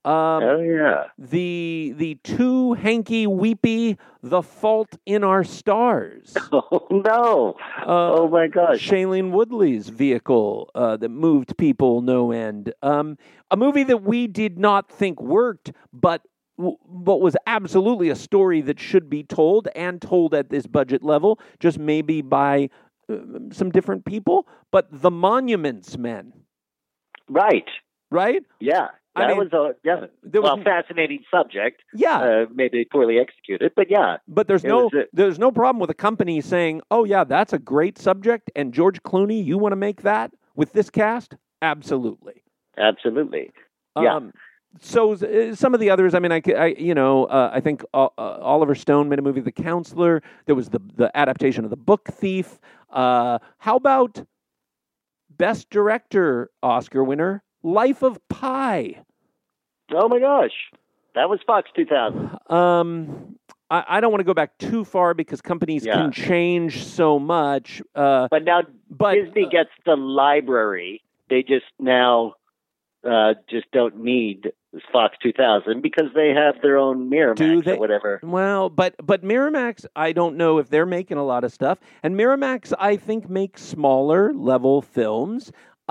The too hanky weepy The Fault in Our Stars. Oh, no. Oh, my gosh. Shailene Woodley's vehicle that moved people no end. A movie that we did not think worked, but was absolutely a story that should be told, and told at this budget level, just maybe by some different people. But The Monuments Men. Right? Yeah. That was a fascinating subject. Yeah, maybe poorly executed, but yeah. But there's no problem with a company saying, "Oh yeah, that's a great subject," and George Clooney, you want to make that with this cast? Absolutely. Yeah. So some of the others, I mean, I think Oliver Stone made a movie, The Counselor. There was the adaptation of The Book Thief. How about Best Director Oscar winner, Life of Pi? Oh my gosh, that was Fox 2000. I don't want to go back too far because companies can change so much. But now Disney gets the library. They just now just don't need Fox 2000 because they have their own Miramax or whatever. Well, but Miramax, I don't know if they're making a lot of stuff. And Miramax, I think, makes smaller level films.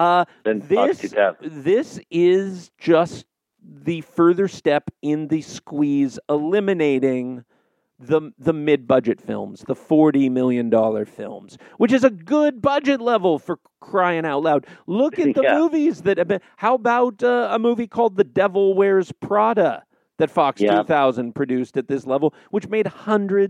This is just the further step in the squeeze, eliminating the mid-budget films, the $40 million films, which is a good budget level, for crying out loud. Look at the movies that have been. How about a movie called The Devil Wears Prada that Fox 2000 produced at this level, which made hundreds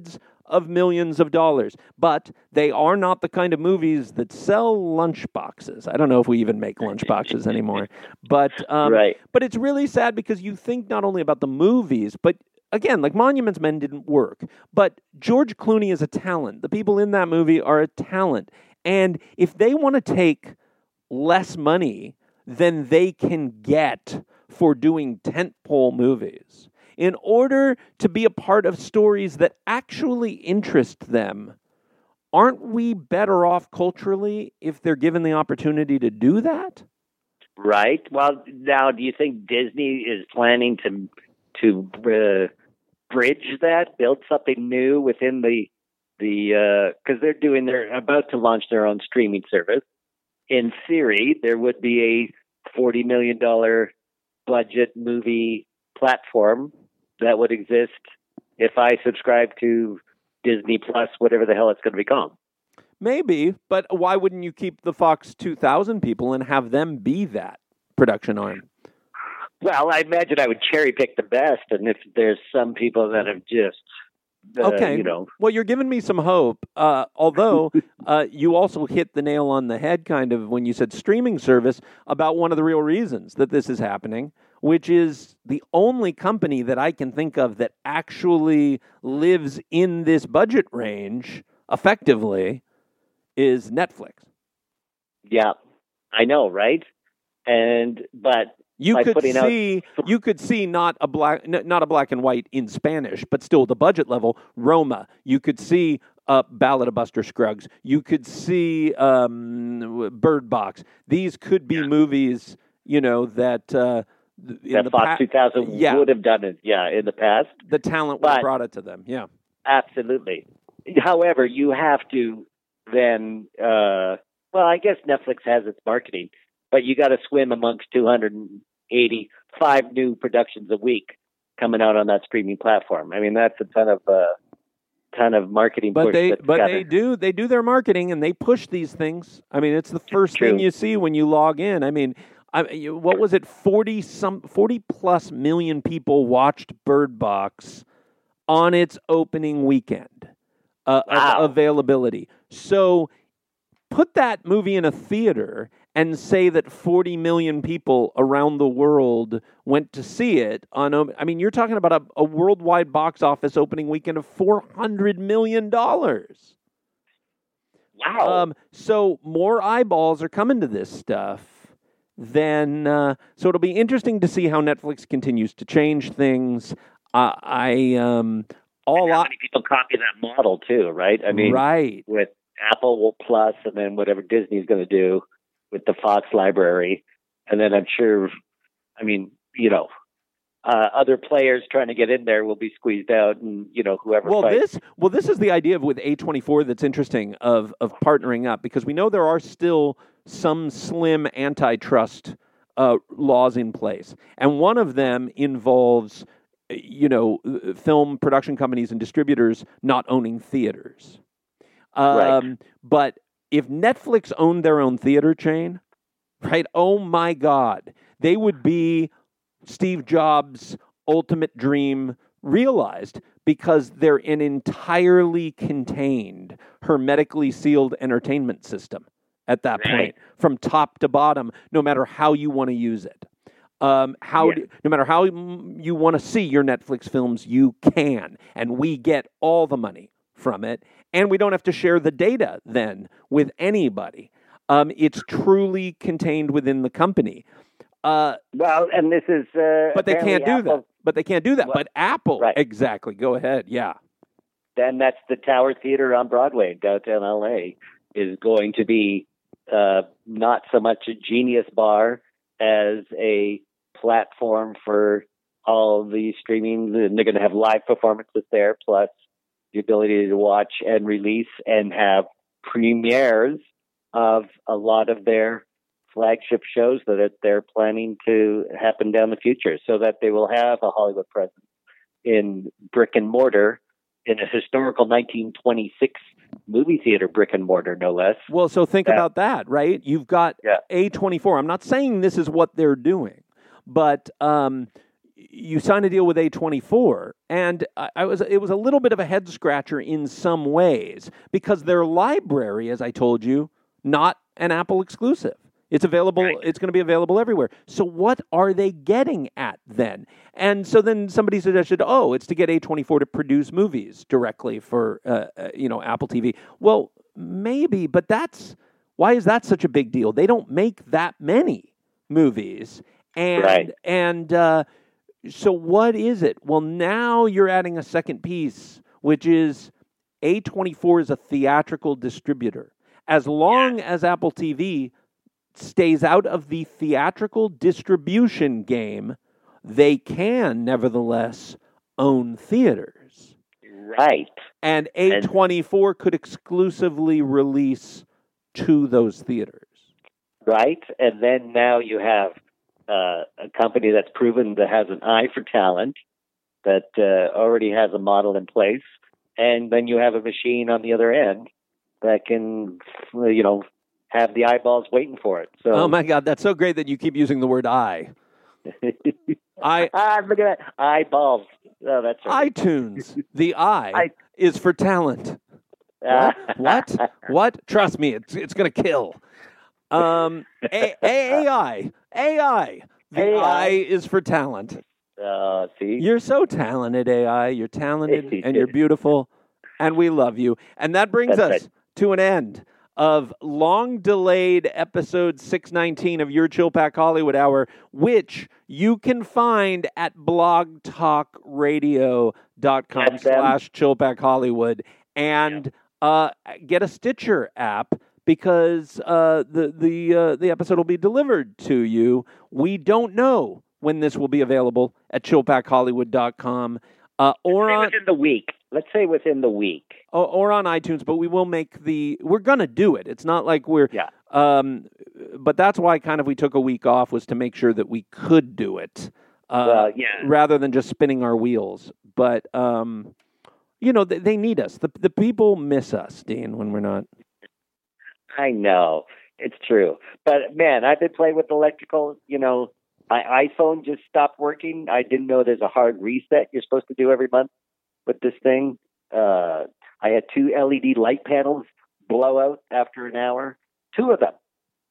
of millions of dollars. But they are not the kind of movies that sell lunchboxes. I don't know if we even make lunchboxes anymore. But Right. but it's really sad because you think not only about the movies, but again, like Monuments Men didn't work. But George Clooney is a talent. The people in that movie are a talent. And if they want to take less money than they can get for doing tentpole movies, in order to be a part of stories that actually interest them, aren't we better off culturally if they're given the opportunity to do that? Right. Well, now, do you think Disney is planning to bridge that, build something new within the because they're about to launch their own streaming service. In theory, there would be a $40 million budget movie platform that would exist if I subscribe to Disney Plus, whatever the hell it's going to be called. Maybe, but why wouldn't you keep the Fox 2000 people and have them be that production arm? Well, I imagine I would cherry pick the best, and if there's some people that have just, okay, you know. Well, you're giving me some hope. Although you also hit the nail on the head, kind of when you said streaming service, about one of the real reasons that this is happening, which is the only company that I can think of that actually lives in this budget range effectively is Netflix. Yeah, I know, right? But you could see not a black and white in Spanish, but still the budget level. Roma. You could see Ballad of Buster Scruggs. You could see Bird Box. These could be movies, that that Fox 2000 would have done it. Yeah, in the past, the talent would have brought it to them. Yeah, absolutely. However, you have to then. I guess Netflix has its marketing, but you got to swim amongst 285 new productions a week coming out on that streaming platform. I mean, that's a ton of marketing. But they do their marketing and they push these things. I mean, it's the first thing you see when you log in. I mean, what was it? 40 plus million people watched Bird Box on its opening weekend of availability. So put that movie in a theater and say that 40 million people around the world went to see it you're talking about a worldwide box office opening weekend of $400 million. Wow. So more eyeballs are coming to this stuff so it'll be interesting to see how Netflix continues to change things. How many people copy that model too, right? I mean, right. With Apple Plus and then whatever Disney's going to do with the Fox library. And then I'm sure, other players trying to get in there will be squeezed out and, whoever fights. This is the idea with A24 that's interesting of partnering up, because we know there are still some slim antitrust laws in place. And one of them involves, film production companies and distributors not owning theaters. Right. But if Netflix owned their own theater chain, right? Oh my God, they would be Steve Jobs' ultimate dream realized, because they're an entirely contained, hermetically sealed entertainment system at that point, from top to bottom, no matter how you want to use it. No matter how you want to see your Netflix films, you can, and we get all the money from it. And we don't have to share the data then with anybody. It's truly contained within the company. And this is... but they can't do Apple, that. Well, but Apple, exactly. Go ahead, yeah. Then that's the Tower Theater on Broadway, downtown L.A., is going to be not so much a Genius Bar as a platform for all the streaming. And they're going to have live performances there, plus the ability to watch and release and have premieres of a lot of their flagship shows that they're planning to happen down the future, so that they will have a Hollywood presence in brick and mortar, in a historical 1926 movie theater brick and mortar, no less. Well, so think about that, right? You've got A24. I'm not saying this is what they're doing, but you sign a deal with A24, and it was a little bit of a head scratcher in some ways because their library, as I told you, not an Apple exclusive. It's available. Right. It's going to be available everywhere. So what are they getting at then? And so then somebody suggested, it's to get A24 to produce movies directly for Apple TV. Well, maybe, but why is that such a big deal? They don't make that many movies, so what is it? Well, now you're adding a second piece, which is A24 is a theatrical distributor. As long as Apple TV stays out of the theatrical distribution game, they can nevertheless own theaters. Right. And A24 could exclusively release to those theaters. Right. And then now you have a company that's proven that has an eye for talent, that already has a model in place, and then you have a machine on the other end that can, have the eyeballs waiting for it. So, oh my God, that's so great that you keep using the word eye. Look at that, eyeballs. Oh, that's right. iTunes, the I is for talent. What? Trust me, it's going to kill. AI. The I is for talent. See? You're so talented, AI. You're talented and you're beautiful, and we love you. And that brings us to an end of long-delayed episode 619 of Your Chill Pack Hollywood Hour, which you can find at blogtalkradio.com/chillpackhollywood and get a Stitcher app, because the episode will be delivered to you. We don't know when this will be available at chillpackhollywood.com within the week. Let's say within the week. Or on iTunes, but we will we're going to do it. It's not like we're... Yeah. But that's why we took a week off, was to make sure that we could do it. Rather than just spinning our wheels. But, they need us. The people miss us, Dean, when we're not... I know. It's true. But, man, I've been playing with electrical, my iPhone just stopped working. I didn't know there's a hard reset you're supposed to do every month with this thing. I had 2 LED light panels blow out after an hour. 2 of them.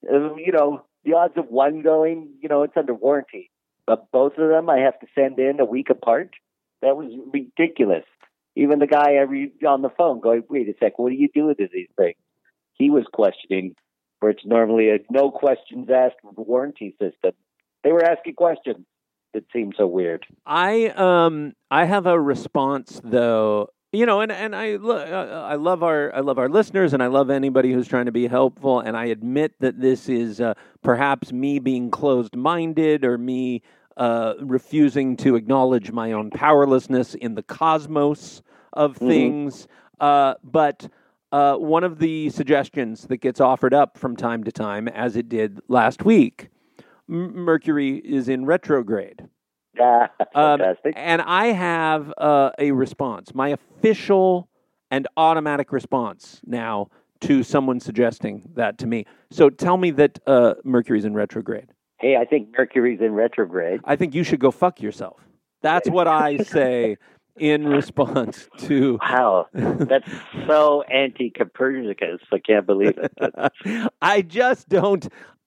The odds of one going, it's under warranty. But both of them I have to send in a week apart. That was ridiculous. Even the guy on the phone going, wait a sec, what are you doing to these things? He was questioning, where it's normally a no questions asked warranty system. They were asking questions. It seemed so weird. I have a response though, and I love our listeners, and I love anybody who's trying to be helpful. And I admit that this is perhaps me being closed-minded, or me refusing to acknowledge my own powerlessness in the cosmos of things. But one of the suggestions that gets offered up from time to time, as it did last week, Mercury is in retrograde. Fantastic. And I have a response, my official and automatic response now to someone suggesting that to me. So tell me that Mercury's in retrograde. Hey, I think Mercury's in retrograde. I think you should go fuck yourself. That's what I say in response to... Wow, that's so anti-Copernicus. I can't believe it. I just don't...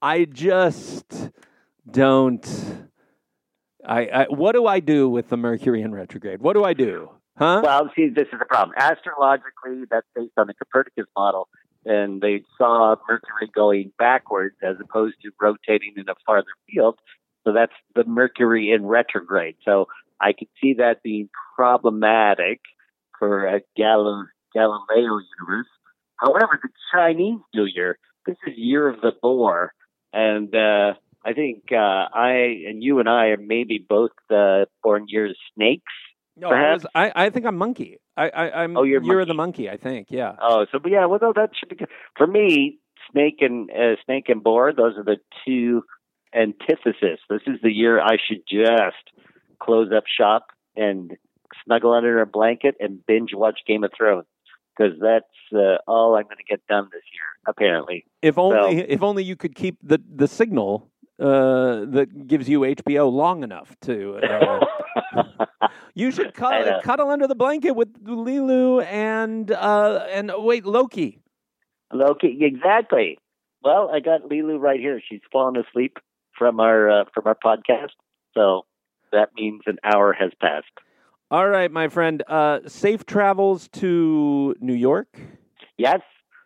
what do I do with the Mercury in retrograde? What do I do? Huh? Well, see, this is the problem. Astrologically, that's based on the Copernicus model, and they saw Mercury going backwards as opposed to rotating in a farther field. So that's the Mercury in retrograde. So I could see that being problematic for a Galileo universe. However, the Chinese New Year, this is Year of the Boar, and I think you and I are maybe both born years snakes. No, perhaps? I think I'm monkey. I'm you're Year the monkey, I think. Yeah. Oh, so yeah. Well, no, that should be good. For me. Snake and boar. Those are the 2 antithesis. This is the year I should just close up shop and snuggle under a blanket and binge watch Game of Thrones, because that's all I'm going to get done this year, apparently. If only you could keep the signal that gives you HBO long enough to. You should cuddle under the blanket with Lilu and Loki. Loki, exactly. Well, I got Lilu right here. She's fallen asleep from our podcast, so that means an hour has passed. All right, my friend. Safe travels to New York. Yes.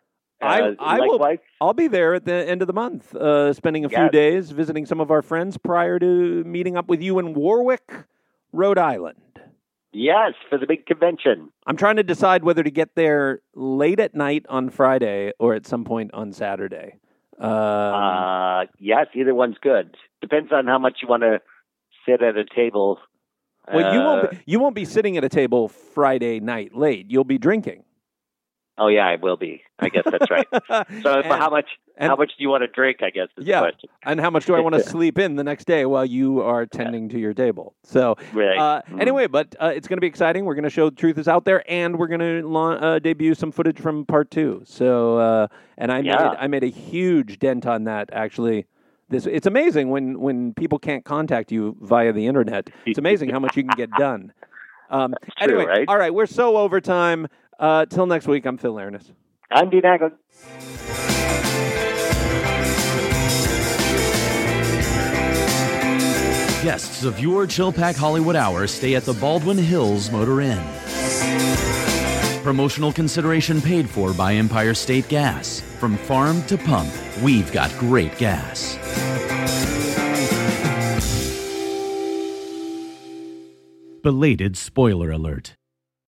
I'll be there at the end of the month, spending a few days visiting some of our friends prior to meeting up with you in Warwick, Rhode Island. Yes, for the big convention. I'm trying to decide whether to get there late at night on Friday or at some point on Saturday. Yes, either one's good. Depends on how much you want to sit at a table. Well, you won't be sitting at a table Friday night late. You'll be drinking. Oh yeah, I will be. I guess that's right. So how much do you want to drink, I guess, is the question. And how much do I want to sleep in the next day while you are tending to your table? So anyway, but it's going to be exciting. We're going to show Truth Is Out There, and we're going to debut some footage from part 2. So and I made a huge dent on that, actually. It's amazing when people can't contact you via the internet. It's amazing how much you can get done. Anyway, right? All right, we're so over time. Till next week, I'm Phil Airness. I'm Dean Haglund. Guests of your Chill Pack Hollywood Hour stay at the Baldwin Hills Motor Inn. Promotional consideration paid for by Empire State Gas. From farm to pump, we've got great gas. Belated spoiler alert.